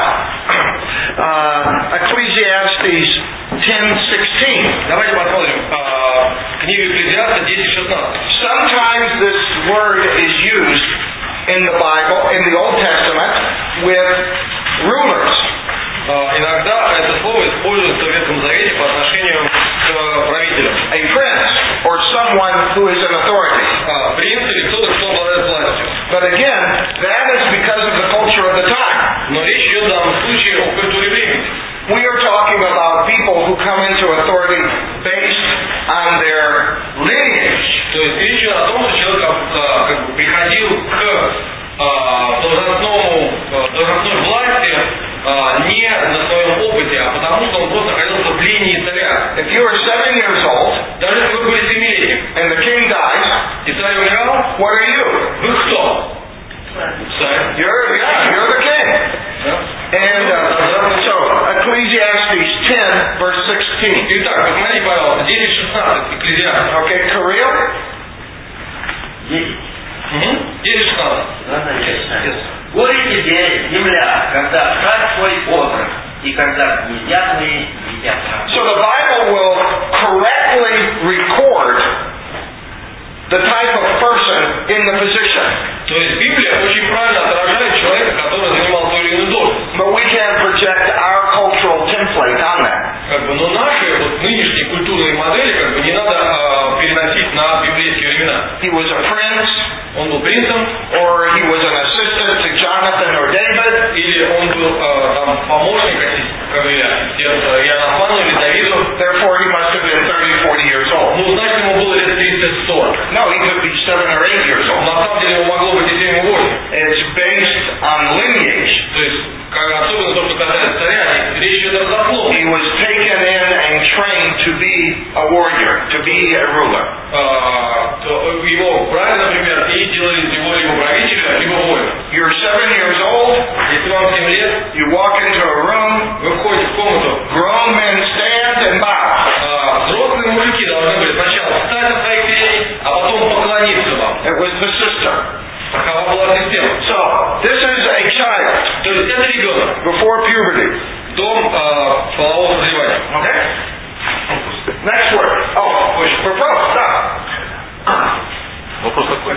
uh, Ecclesiastes ten sixteen. Давайте посмотрим э, книгу Экклезиаста десять шестнадцать. Sometimes this word is used in the Bible, in the Old Testament, with rulers. Э, иногда это слово используется в Ветхом Завете по отношению к правителям. A prince or someone who is in authority. Э, принц или кто-то, кто обладает властью. But again, that is because of the culture of the time. Но речь идет в данном случае о культуре времени. We are talking about people who come into authority based on their lineage. То есть речь идет о том, что человек э, как бы приходил к э, должностному, э, должностной власти э, не на своем опыте, а потому что он просто находился в линии царя. If you are seven years old Даже если вы были семилетним, and the king dies, и царь умирал, what are you? вы кто? Царь. You're, yeah, you're the king. Да? And uh, so, Ecclesiastes ten, verse sixteen. Итак, посмотрите, пожалуйста, десять шестнадцать, Экклезиаст. Okay, Kirill? Десять. Угу. десять шестнадцать. Ладно, я читаю. Горе тебе, земля, когда шаг твой отрок, и когда князья твои едят раб. So the Bible will correctly record the type of person in the position. То есть Библия очень правильно отражает человека, который занимал ту или иную должность. But we can't project our cultural template on that. Как бы, но наши вот нынешние культурные модели как бы не надо э, переносить на библейские времена. He was a prince, Он был принцем, or he was an assistant to Jonathan or David. или он был э, там, помощник, как говорили, ассистент Иоаннафану или Давиду. Therefore, he must have been thirty, forty years old. Ну, значит, ему было лет тридцать сорок. No, he could be seven or eight years old. На самом деле ему могло быть и семь и восемь. It's based on lineage. То есть, как, особенно то, что касается царя, речь идет о родословной. He was taken in and trained to be a warrior, to be a ruler. А, то его брали, например, и делали из него либо правителя, либо воина. You're seven years old, Если вам семь лет, you walk into a room, вы входите в комнату, grown men stand and bow. а, взрослые мужики должны были сначала встать на своих коленей, а потом поклониться вам. It was the system. Такова была система. So, this is a child То есть это ребенок, before puberty. дом а, полового созревания. Okay? Next word. Oh, push for both. Stop. Вопрос такой.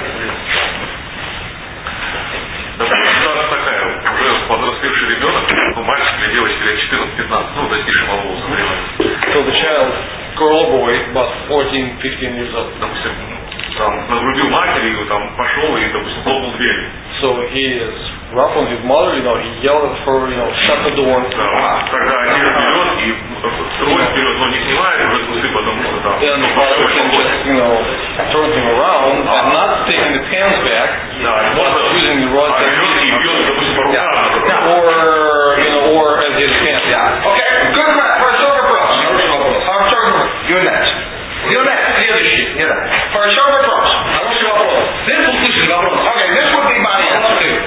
Допустим, ситуация такая, уже подрастивший ребенок, ну, мальчик или девочка лет четырнадцать-пятнадцать, ну, достигший полового созревания. So the child, girl or boy, about fourteen, fifteen years old. Допустим, там, нагрубил матерью, там, пошел и, допустим, хлопнул дверь. So he is rough on his mother, you know, he yelled at her, you know, shut the door. Да, тогда отец берет и трое вперед, но не снимает уже трусы, потому что там, Then ну, the father большой can поход. just, you know, turn him around and not taking the pants back, Да, и not можно, using the rod а that берет и бьет, допустим, по Yeah. рукам. Yeah. or, you know, or as his pants. Yeah. Okay, good man. For a silver cross. Хороший вопрос. I'm sorry. You're next. You're next. Следующий. Yeah. For a silver cross. Хороший вопрос. Все услышали вопрос? Okay, this would be my answer. Смотри.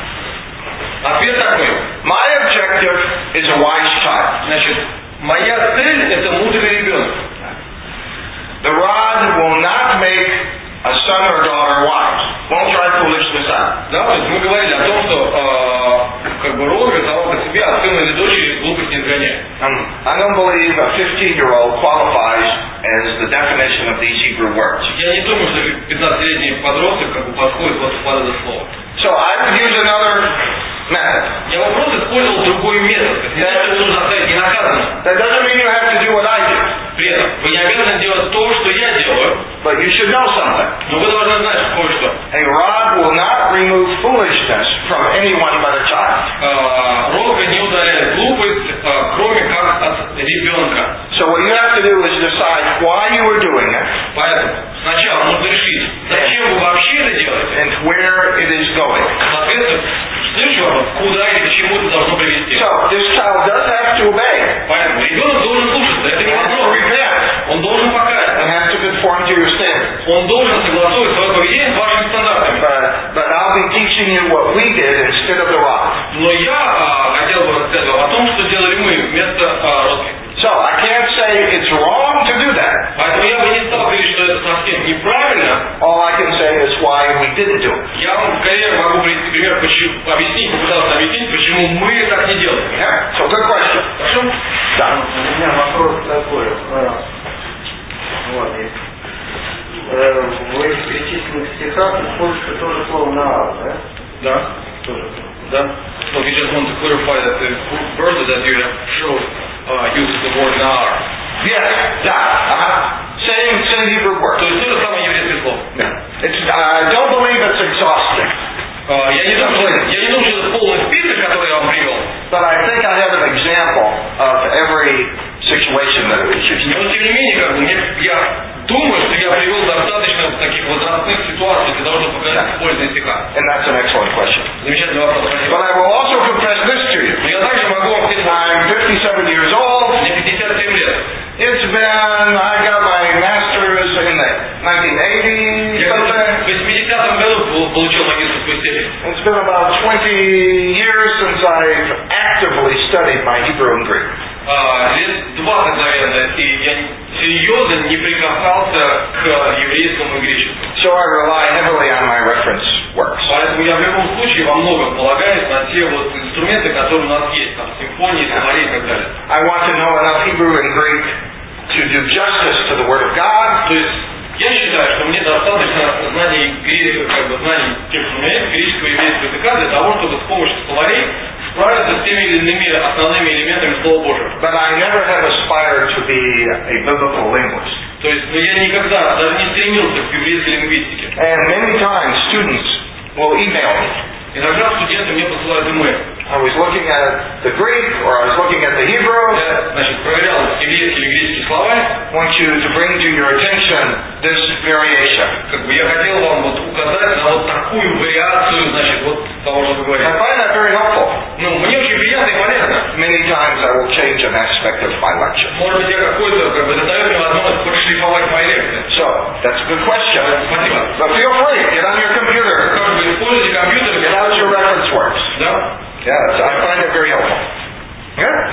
Ответ такой. My objective is a wise child. Значит, моя цель это мудрый ребенок. The rod will not make a son or daughter wise. Won't try foolishness out. Да, то есть мы говорили о том, что э, как бы рога сама по себе от сына или дочери глупость не изгоняет. Um, I don't believe a fifteen-year-old qualifies as the definition of these Hebrew words. Я не думаю, что пятнадцатилетний подросток как бы подходит вот под это слово. So I would use another method. Я бы просто использовал другой метод. Для этого нужно оставить ненаказанным. That doesn't mean you have to do what I do, При этом вы не обязаны делать то, что я делаю, but you should know something. но вы должны знать кое-что. A rod will not remove foolishness from anyone but a child. Э, Рога не удаляет глупость, э, кроме как от ребенка. So what you have to do is decide why you are doing it Поэтому сначала нужно решить, зачем вы вообще это делаете. and where it is going. Соответственно, следующий вопрос, куда и к чему это должно привести. So this child does have to obey Поэтому ребенок должен слушаться, это не and вопрос. repent Он должен покаяться. and has to conform to your standards. Он должен согласовывать свое поведение с вашими стандартами. But, but I'll be teaching you what we did instead of the rod. Но я а, хотел бы рассказать о том, что делали мы вместо а, русских. So I can't say it's wrong to do that. Поэтому я бы не стал говорить, что это совсем неправильно. didn't do it. Я вам скорее могу привести пример, почему, объяснить, попытаться объяснить, почему мы так не делаем. Yeah? So good question. Хорошо? Да. У меня вопрос такой. э, Вот, есть. Э, В этих перечисленных стихах используется тоже слово «наар», да? Да. Тоже. Да. So we just want to clarify that the verses that you have showed uh, uses the word nar. Yes, да. Uh-huh. Same, same Hebrew То word. есть то же самое еврейское слово. Yeah. It's, I don't believe it's exhausting, Uh, я, не думаю, я не думаю, что это полный список, который я вам привел. but I think I have an example of every situation that it was used in. Но тем не менее, как бы, мне, я думаю, что я привел достаточно таких возрастных ситуаций для того, чтобы показать использование стиха. And that's an excellent question. Замечательный вопрос. But Спасибо. I will also confess this to you. Но я также могу вам сказать, I'm fifty-seven years old. мне пятьдесят семь лет. It's been, I got my master's in the nineteen eighties, Я в something. восьмидесятом году пол- получил магистерскую степень. It's been about twenty years since I've actively studied my Hebrew and Greek. А, лет двадцать, наверное, и я серьезно не прикасался к еврейскому и греческому. So I rely heavily on my reference works. Поэтому я в любом случае во многом полагаюсь на те вот инструменты, которые у нас есть, там, симфонии, словари и так далее. I want to know enough Hebrew and Greek to do justice to the Word of God. То есть я считаю, что мне достаточно знаний греческого, как бы знаний тех, что у меня есть, греческого и еврейского языка для того, чтобы с помощью словарей справиться с теми или иными основными элементами Слова Божьего. But I never have aspired to be a biblical linguist. То есть, ну, я никогда даже не стремился к еврейской лингвистике. And many times students will email me. Иногда студенты мне посылают имейл. I was looking at the Greek or I was looking at the Hebrew. Я, значит, проверял еврейский или греческий словарь. Want you to bring to your attention this variation. Как бы я хотел вам вот указать на вот такую вариацию, значит, вот того, что вы I говорите. find that very helpful. Ну, мне очень приятно и полезно. Many times I will change an aspect of my lecture. Может быть, я какой-то, как бы, это дает мне возможность подшлифовать мои лекции. So, that's a good question. Спасибо. But feel free, get on your computer, Как бы используйте компьютер, get out your reference works. да? Yes, I find it very helpful. Yeah?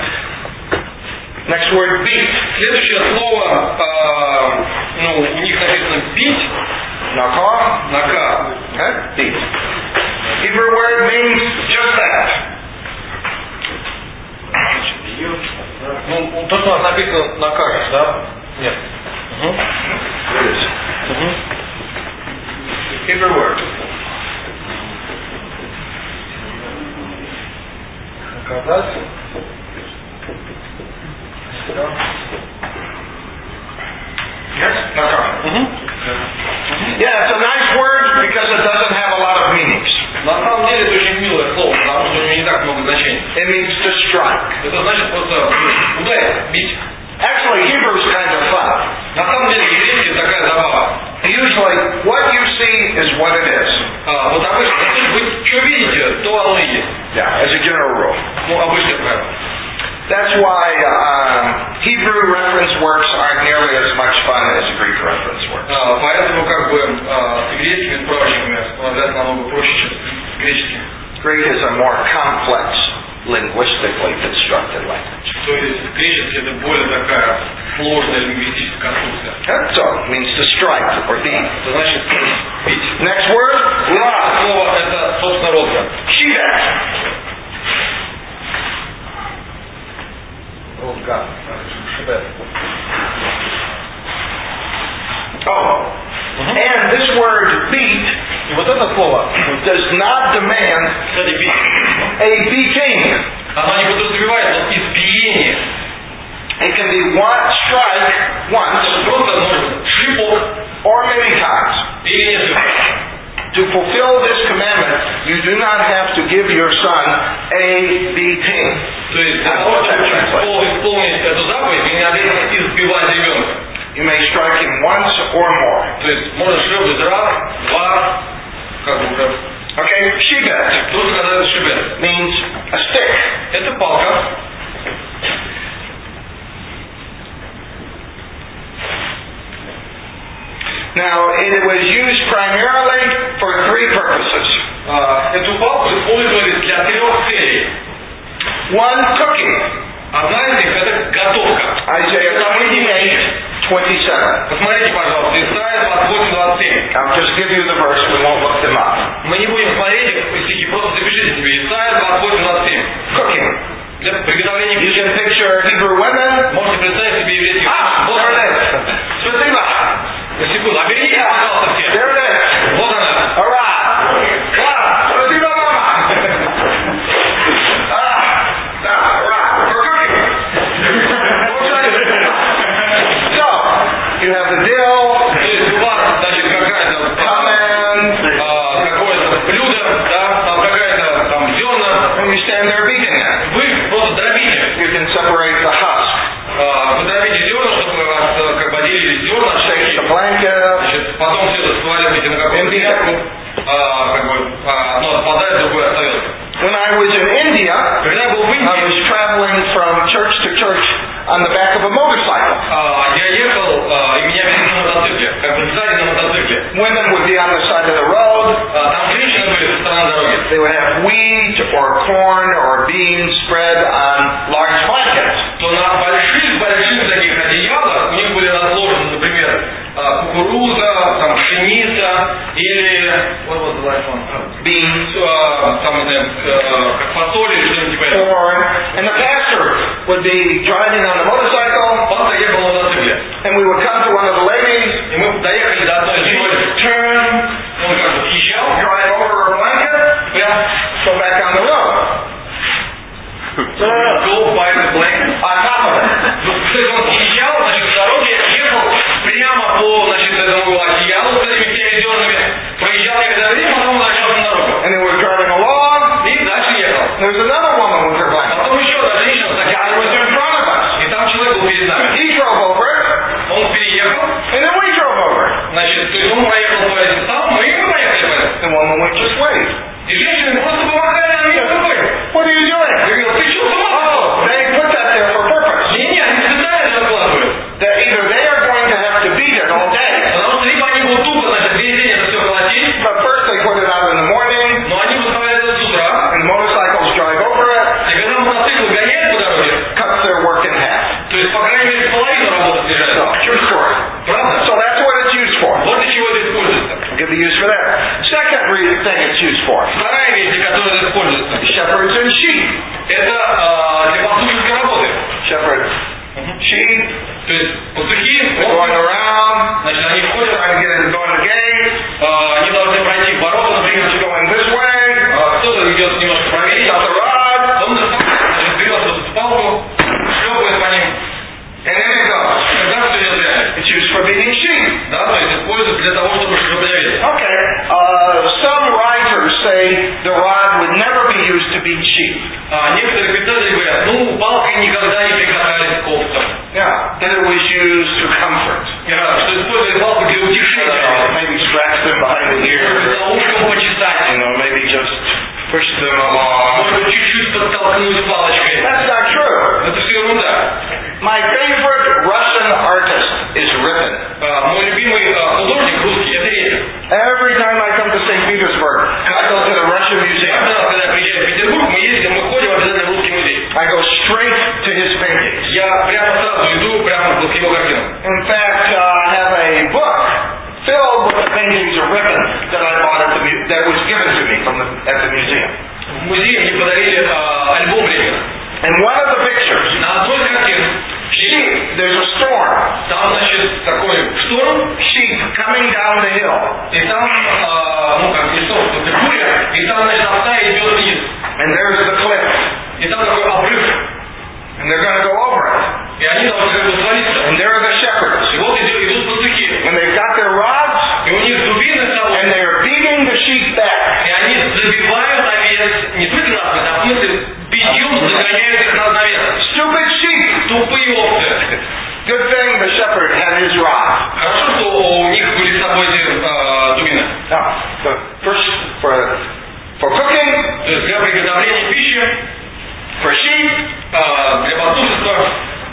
Next word, beat. Следующее слово, а, ну, у них написано бить, Nakah. нака. Okay? Beat. Hebrew word means just that. Ну, то, что у нас написано накажешь, да? Нет. Угу. It is. Угу. Hebrew word. Наказать. Yes? Nakah. Угу. Yeah, it's a nice word because it doesn't have a lot of meanings. На самом деле это очень милое слово, потому что у него не так много значений. It means to strike. Это значит просто ударить, бить. Actually, Hebrew's kind of fun. На самом деле еврейский такая забава. Usually, what you see is what it is. А, вот обычно, вы что видите, то оно и есть. Yeah, as a general rule. Ну, обычное правило. That's why um, Hebrew reference works aren't nearly as much fun as Greek reference works. А, поэтому как бы а, с еврейскими справочниками справляться намного проще, чем с греческим. Greek is a more complex, linguistically constructed language. То есть греческий это более такая сложная лингвистическая конструкция. Yeah, so it means to strike or beat. Это значит бить. Next word, ra. Слово это, собственно, розга. Shiva. Розга. Шибет. Oh, and this word beat И вот это слово, does not demand кстати, бить, a beating. оно не подразумевает вот избиение. It can be one strike Это once просто может шлепок or many times. или несколько. To fulfill this commandment, you do not have to give your son a beating. То есть для того, чтобы исполнить эту заповедь, не обязательно избивать ребенка. You may strike him once or more. То есть можно шлепнуть раз, два, как бы уже. Okay, shibet Тут сказать шибет. means a stick. Это палка. Now, it was used primarily for three purposes. А, эту палку использовали для трех целей. One, cooking. Одна из них это готовка. Isaiah twenty-eight, twenty-seven. Посмотрите, пожалуйста, Исайя двадцать восемь двадцать семь. I'll just give you the verse, we won't look them up. Мы не будем смотреть их стихи, просто запишите себе. Исайя двадцать восемь двадцать семь. Cooking. Для приготовления You пищи. can picture Hebrew women. Можете представить себе еврейских. Ah, Вот there она. it is. Спасибо. На секунду. Оберните, пожалуйста, все. There it is. Вот она. All right. Wow. Спасибо, мама. Ah, ah, right. We're cooking. So, you have the dill, То есть у вас, значит, какая-то cumin, а, какое-то блюдо, да, там какая-то там зерна. and you stand there beating it. Вы просто дробите. You can separate the husk. А, Вы дробите зерна, чтобы у вас э, как бы отделились зерна от Shake the шейки. blanket. Значит, потом все это сваливаете на какую-то тряпку, а, как бы а, одно отпадает, другое остается. When I was in India, Когда я был в I Индии, was traveling from church to church on the back of a motorcycle. а, я ехал, а, и меня везли на мотоцикле, как бы сзади на мотоцикле. Women would be on the side of the road. А, там женщины были со стороны дороги. They would have wheat or corn or beans spread on large blankets. То на больших-больших таких одеялах у них были разложены, например, а, кукуруза, там, пшеница или вот вот Beans, там, не знаю, э, как фасоль или что-нибудь типа этого. corn. And the pastor would be driving on the motorcycle, Пастор ехал на мотоцикле. and we would come to one of the ladies. И мы доехали до одной She девушки. would turn, Он как бы съезжал, drive over her blanket, прям go back on the road. go by the blanket. On top of it. То есть он съезжал, значит, с дороги, ехал прямо по, значит, этому одеялу с этими всеми зернами, проезжал некоторое время, потом возвращался на дорогу. And they were driving along. И дальше ехал. There was another woman with her blanket. Потом еще одна женщина с The таким guy was in front of us. и там человек был перед нами. He drove over it, Он переехал, and then we drove over it. значит, то есть он проехал по этим самым, мы и мы поехали по этому. The woman would just wait. И женщины просто помогали нам не рукой. What are you Я doing? говорил, ты что, с ума сошел? Oh, they put that there for purpose. Не, не, они специально закладывают. That either they are going to have to beat it all day, Потому что либо они будут тупо, значит, весь день это все колотить, but first they put it out in the morning, но они выставляют это с утра, and motorcycles drive over it, и когда мотоцикл гоняет по дороге, cuts their work in half. то есть, по крайней мере, половину работы So, снижается. true story. Правда? So that's what it's used for. Вот для чего это используется. It can be used for that. Second re- thing it's used for. Вторая вещь, для которой это используется, Shepherds and sheep. это э, для пастушеской работы. Shepherds, sheep, То есть, пастухи, they're going around, значит, они входят, trying to get it going the gate, э, они должны пройти в ворота, например, it's going this way, э, кто-то идет немножко правее, got the rod, он значит, берет вот эту палку, шлепает по ним, and then it goes. когда все идет реально. It's used for beating sheep. Да, то есть используется для того, чтобы шлепать. Okay. Uh, some writers say the rod would never be used to beat sheep. А некоторые писатели говорят, ну, палкой никогда не прикасались к овцам. Yeah. That it was used to comfort. Я, что использовали палку для Uh, утешения. maybe scratch them behind the ear. За ушком почесать. You know, maybe just push them along. Может быть, чуть-чуть подтолкнуть палочкой. That's not true. Это все ерунда. My favorite Russian artist is Ripon. А, мой любимый а, художник русский, это Репин. Every time I come to Saint Petersburg, I go to the Russian Museum. Когда я приезжаю в Петербург, мы ездим, мы ходим обязательно в русский музей. I go straight to his paintings. Я прямо сразу иду, прямо к его картинам. In fact, uh, I have a book filled with the paintings of Ripon that I bought at the mu- that was given to me from the, at the museum. В музее мне подарили а, альбом Репина. And one of the pictures, На одной из картин sheep, there's a storm, там, значит, такой шторм, sheep coming down the hill, и там, а, ну как, не шторм, это буря, и там, значит, овца идет вниз. and there's the cliff, И там такой обрыв, and they're going to go over it. и они должны как бы свалиться. And there are the shepherds, И вот идут, идут пастухи, and they've got their rods, и у них дубины с собой, and they're beating the sheep back. и они забивают овец, не в смысле насмерть, а в смысле битьем загоняют их на навес. Stupid sheep. Тупые овцы. Good thing the shepherd had his rod. Хорошо, что у них были с собой эти э, дубины. Now, the first for for cooking, То есть для приготовления пищи, for sheep, э, для пастушества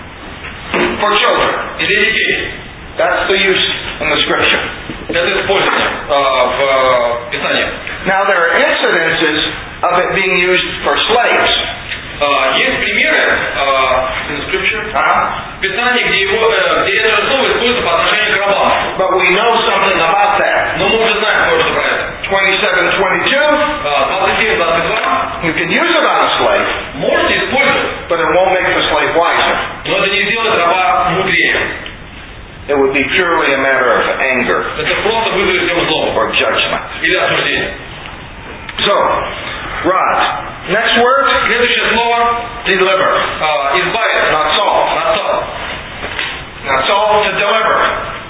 for children. и для детей. That's the use in the scripture. Это используется э, в э, Писании. Now there are incidences of it being used for slaves. Э, есть примеры э, in scripture, Uh-huh. в Писании, где, его, э, где это же слово используется по отношению к рабам. But we know something about that. Но мы уже знаем кое-что про это. twenty-seven twenty-two, двадцать семь двадцать два. you can use it on a slave, Можете использовать, but it won't make the slave wiser. но это не сделает раба мудрее. It would be purely a matter of anger Это просто вызовет ему злобу or judgment. или осуждение. So, rod. Next word, Следующее слово deliver. э, избавить. Not solve. Not solve. Not solve, to deliver.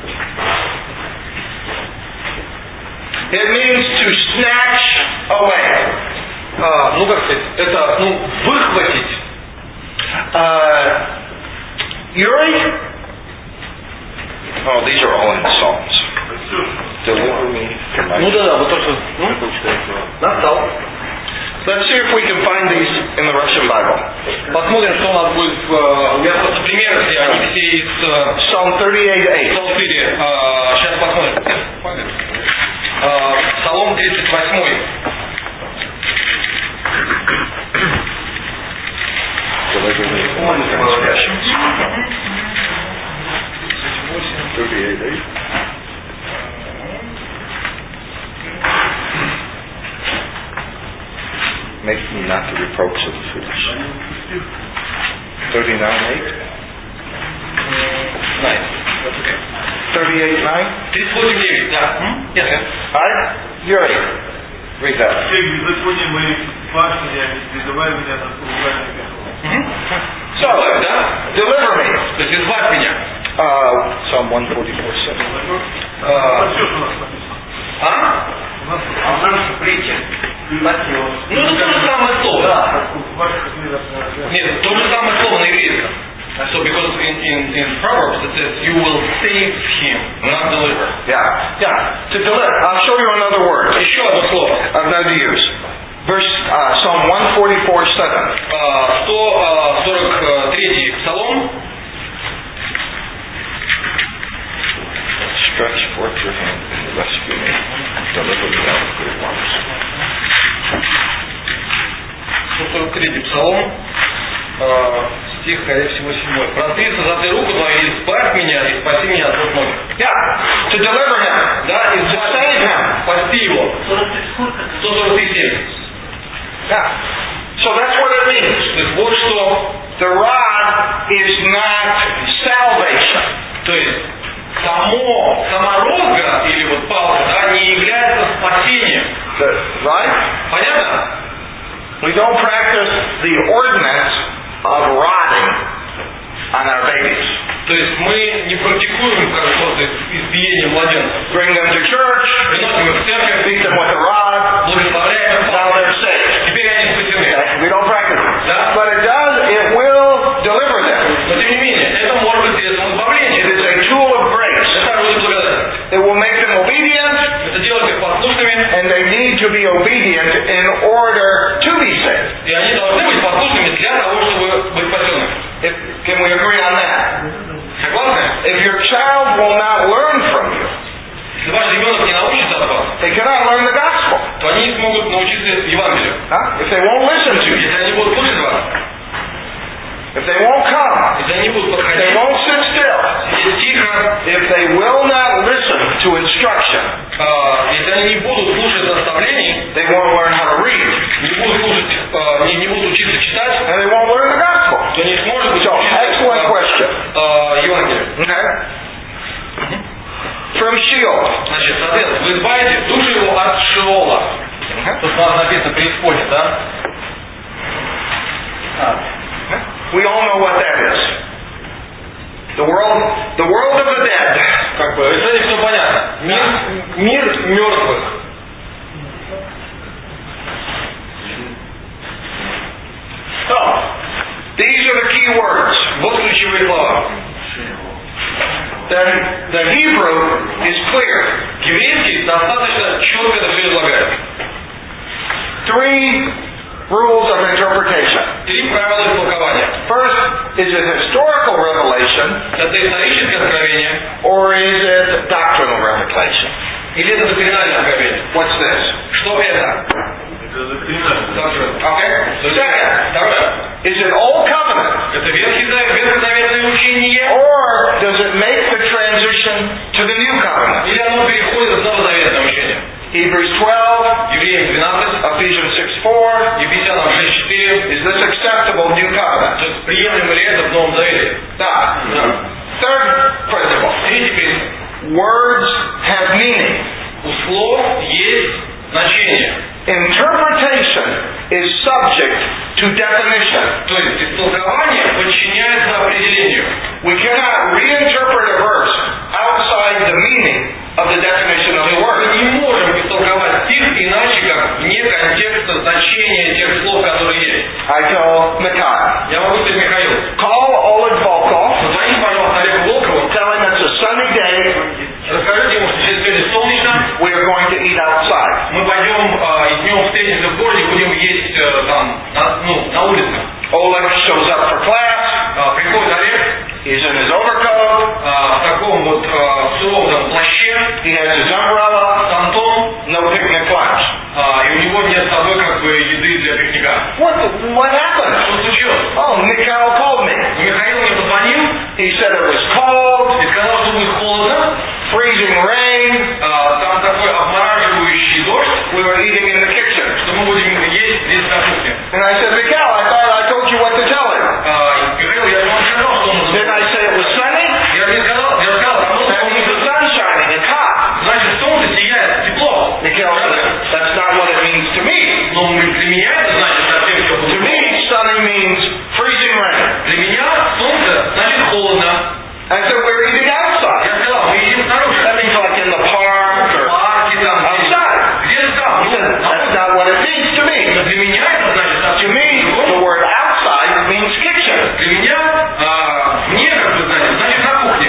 It means to snatch away. А, ну как сказать, это ну выхватить. Uh, Uri? Oh, these are all in Psalms. Deliver me from my... Ну да, да, вот то, что ну, настал. Let's see if we can find these in the Russian Bible. Посмотрим, что у нас будет в... э, Я просто примеры все, они все из э, Psalm thirty-eight eight. Псалом четыре. Э, Сейчас посмотрим. Э, Псалом тридцать восемь. Deliver me from my transgressions. thirty-eight eight. Make me not the reproach of the foolish. thirty-nine eight. thirty-eight nine. тридцать восемь девять, да. Нет, нет. Alright? Yuri, read that. Все беззакония моих пашь меня, не призывай меня на поругание грехов. So, да? deliver me. То есть избавь меня. Uh, Psalm one forty-four seven. Э, Все, что у нас написано. А? У нас А у нас притча. Ну это то же самое слово. да, в ваших книгах. Нет, то же самое слово на ивритском. So because in, in, in Proverbs it says you will save him, not deliver. Yeah, yeah. To deliver. I'll show you another word. Еще одно слово. I'm going to use. Verse uh, Psalm one forty-four seven. Э, сто сорок третий Псалом. Stretch forth your hand and rescue me. Deliver me out of great waters. сто сорок третий Псалом. Э, стих, скорее всего, седьмой. «Простри, созадай руку твою, и избавь меня, и спаси меня от рук многих». Yeah. To deliver him. Да, и To save him. спасти его. сорок три сколько? сто сорок семь. Yeah. So that's what it means. То есть вот что. The rod is not salvation. То есть само, сама розга или вот палка, да, не является спасением. The, right? Понятно? We don't practice the ordinance of rotting on our babies. То есть мы не практикуем, как просто избиение младенцев. Bring them to church, Приносим их в церковь, beat them with a rod, благословляем их. now they're saved. Теперь они спасены. Okay? We don't practice it. Да? But it does, it will deliver them. Но тем не менее, это может быть средством It избавления. is a tool of grace. Это орудие благодати. It will make them obedient, Это делает их послушными, and they need to be obedient in order to be saved. и они должны быть послушными для того, чтобы быть спасенными. If, can we agree on that? Согласны? If your child will not learn from you, Если ваш ребенок не научится от вас, they cannot learn the gospel. то они не смогут научиться Евангелию. Huh? If they won't listen to you, Если они будут слушать вас, if they won't come, если они будут if they подходить, won't sit still, сидеть тихо, if they will not listen to instruction, а, если они не будут слушать наставлений, they won't learn how to read, не будут слушать, а, не, не будут учиться читать, and they won't learn the gospel. то не сможет быть So, excellent question. а, Евангелие. Okay? From Sheol. Значит, соответственно, вы избавите душу его от Шеола. Тут у нас написано преисподней, да? We all know what that is. The world, the world of the dead. Как бы, это не все понятно. Мир, мир мертвых. So, these are the key words. Вот ключевые слова. The, the Hebrew is clear. Еврейский достаточно четко это все излагает. Three rules of interpretation. Три правила истолкования. First, is it historical revelation Это историческое откровение or is it doctrinal revelation? или это доктринальное откровение? What's this? Что это? Это доктринально. Okay. То есть, Second, Второе. is it Old Covenant Это ветхозаветное учение make the transition to the new covenant? Или оно переходит в новозаветное учение? Hebrews twelve, Евреям двенадцать, Ephesians six four, Ефесянам шесть четыре. is this acceptable new covenant? То есть приемлемо ли это в Новом Завете? Да. Да. Third principle. Третий принцип. Words have meaning. У слов есть значение. Interpretation is subject to definition. То есть истолкование подчиняется определению. We cannot reinterpret a verse outside the meaning of the definition of the Мы word. не можем истолковать стих иначе, как вне контекста значения тех слов, которые есть. I told Mikhail, Я могу сказать Михаилу, call Oleg Volkov, позвони, пожалуйста, Олегу Волкову, tell him it's a sunny day, расскажите ему, что сегодня солнечно, we are going to eat outside. мы пойдем а, и днем встретимся в городе, будем есть э, там, на, ну, на улице. Oleg shows up for class, А, приходит Олег he's in his overcoat, а, в таком вот а, суровом плаще, he has his umbrella, тантон, no picnic lunch. а, и у него нет с собой как бы еды для пикника. What, what happened? Что случилось? Oh, Mikhail called me. Михаил мне позвонил He said it was cold, и сказал, что будет холодно, freezing rain, а, там такой обмораживающий дождь, we were eating in the kitchen. что мы будем есть здесь на кухне. And I said, Mikhail, I thought I told you what to tell him. А, и Михаил, я же вам сказал, что он Didn't I say it was sunny? Я же не сказал, я сказал, а ну, That means the sun's shining, it's hot. значит, солнце сияет, тепло. Mikhail said, that's not what it means to me. Но для меня это значит совсем все To по-другому. me, sunny means freezing rain. Для меня солнце значит холодно. I said, we're eating outside. Я сказал, мы едим снаружи. That means like in the park В or парке там, outside. где-то там. He said, that's not what it means to Но me. для меня это значит To совсем me, the word outside means kitchen. Для меня а, вне, как бы значит, значит на кухне.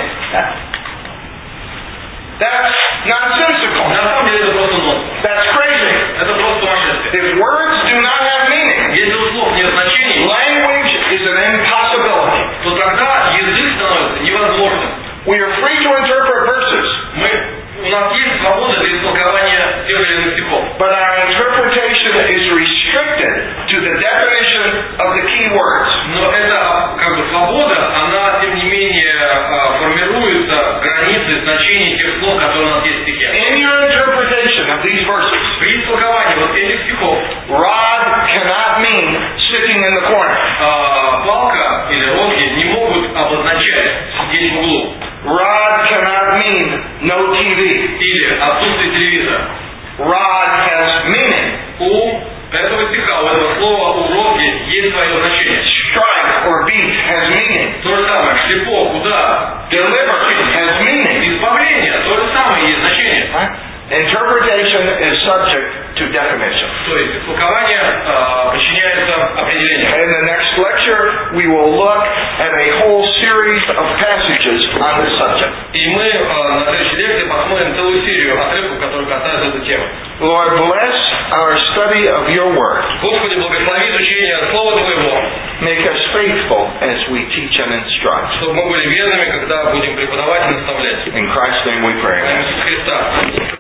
That's nonsensical. На самом деле это просто нонсенс. That's crazy. Это просто сумасшествие. If words do not have meaning, Если у слов нет значений, language is an impossibility. то тогда язык становится невозможным. We are free to interpret verses, Мы, у нас есть свобода для истолкования тех или иных стихов. but our interpretation is restricted to the definition of the key words. Но эта как бы свобода, она тем не менее а, формируется границы значений тех слов, которые у нас есть в стихе. In your interpretation of these verses, При истолковании вот этих стихов rod cannot mean sitting in the corner. а, палка или роги не могут обозначать сидеть в углу Rod cannot mean no T V. или отсутствие телевизора. Rod has meaning. У этого стиха, у этого слова, у роги есть свое значение. Strike or beat has meaning. То же самое, шлепок, удар, Deliver has meaning. избавление, то же самое есть значение. Interpretation is subject to definition. То есть истолкование а, подчиняется определению. In the next lecture, we will look at a whole series of passages on this subject. И мы а, на следующей лекции посмотрим целую серию отрывков, которые касаются этой темы. Lord, bless our study of your word. Господи, благослови изучение Слова Твоего, Make us faithful as we teach and instruct. чтобы мы были верными, когда будем преподавать и наставлять. In Christ's name we pray.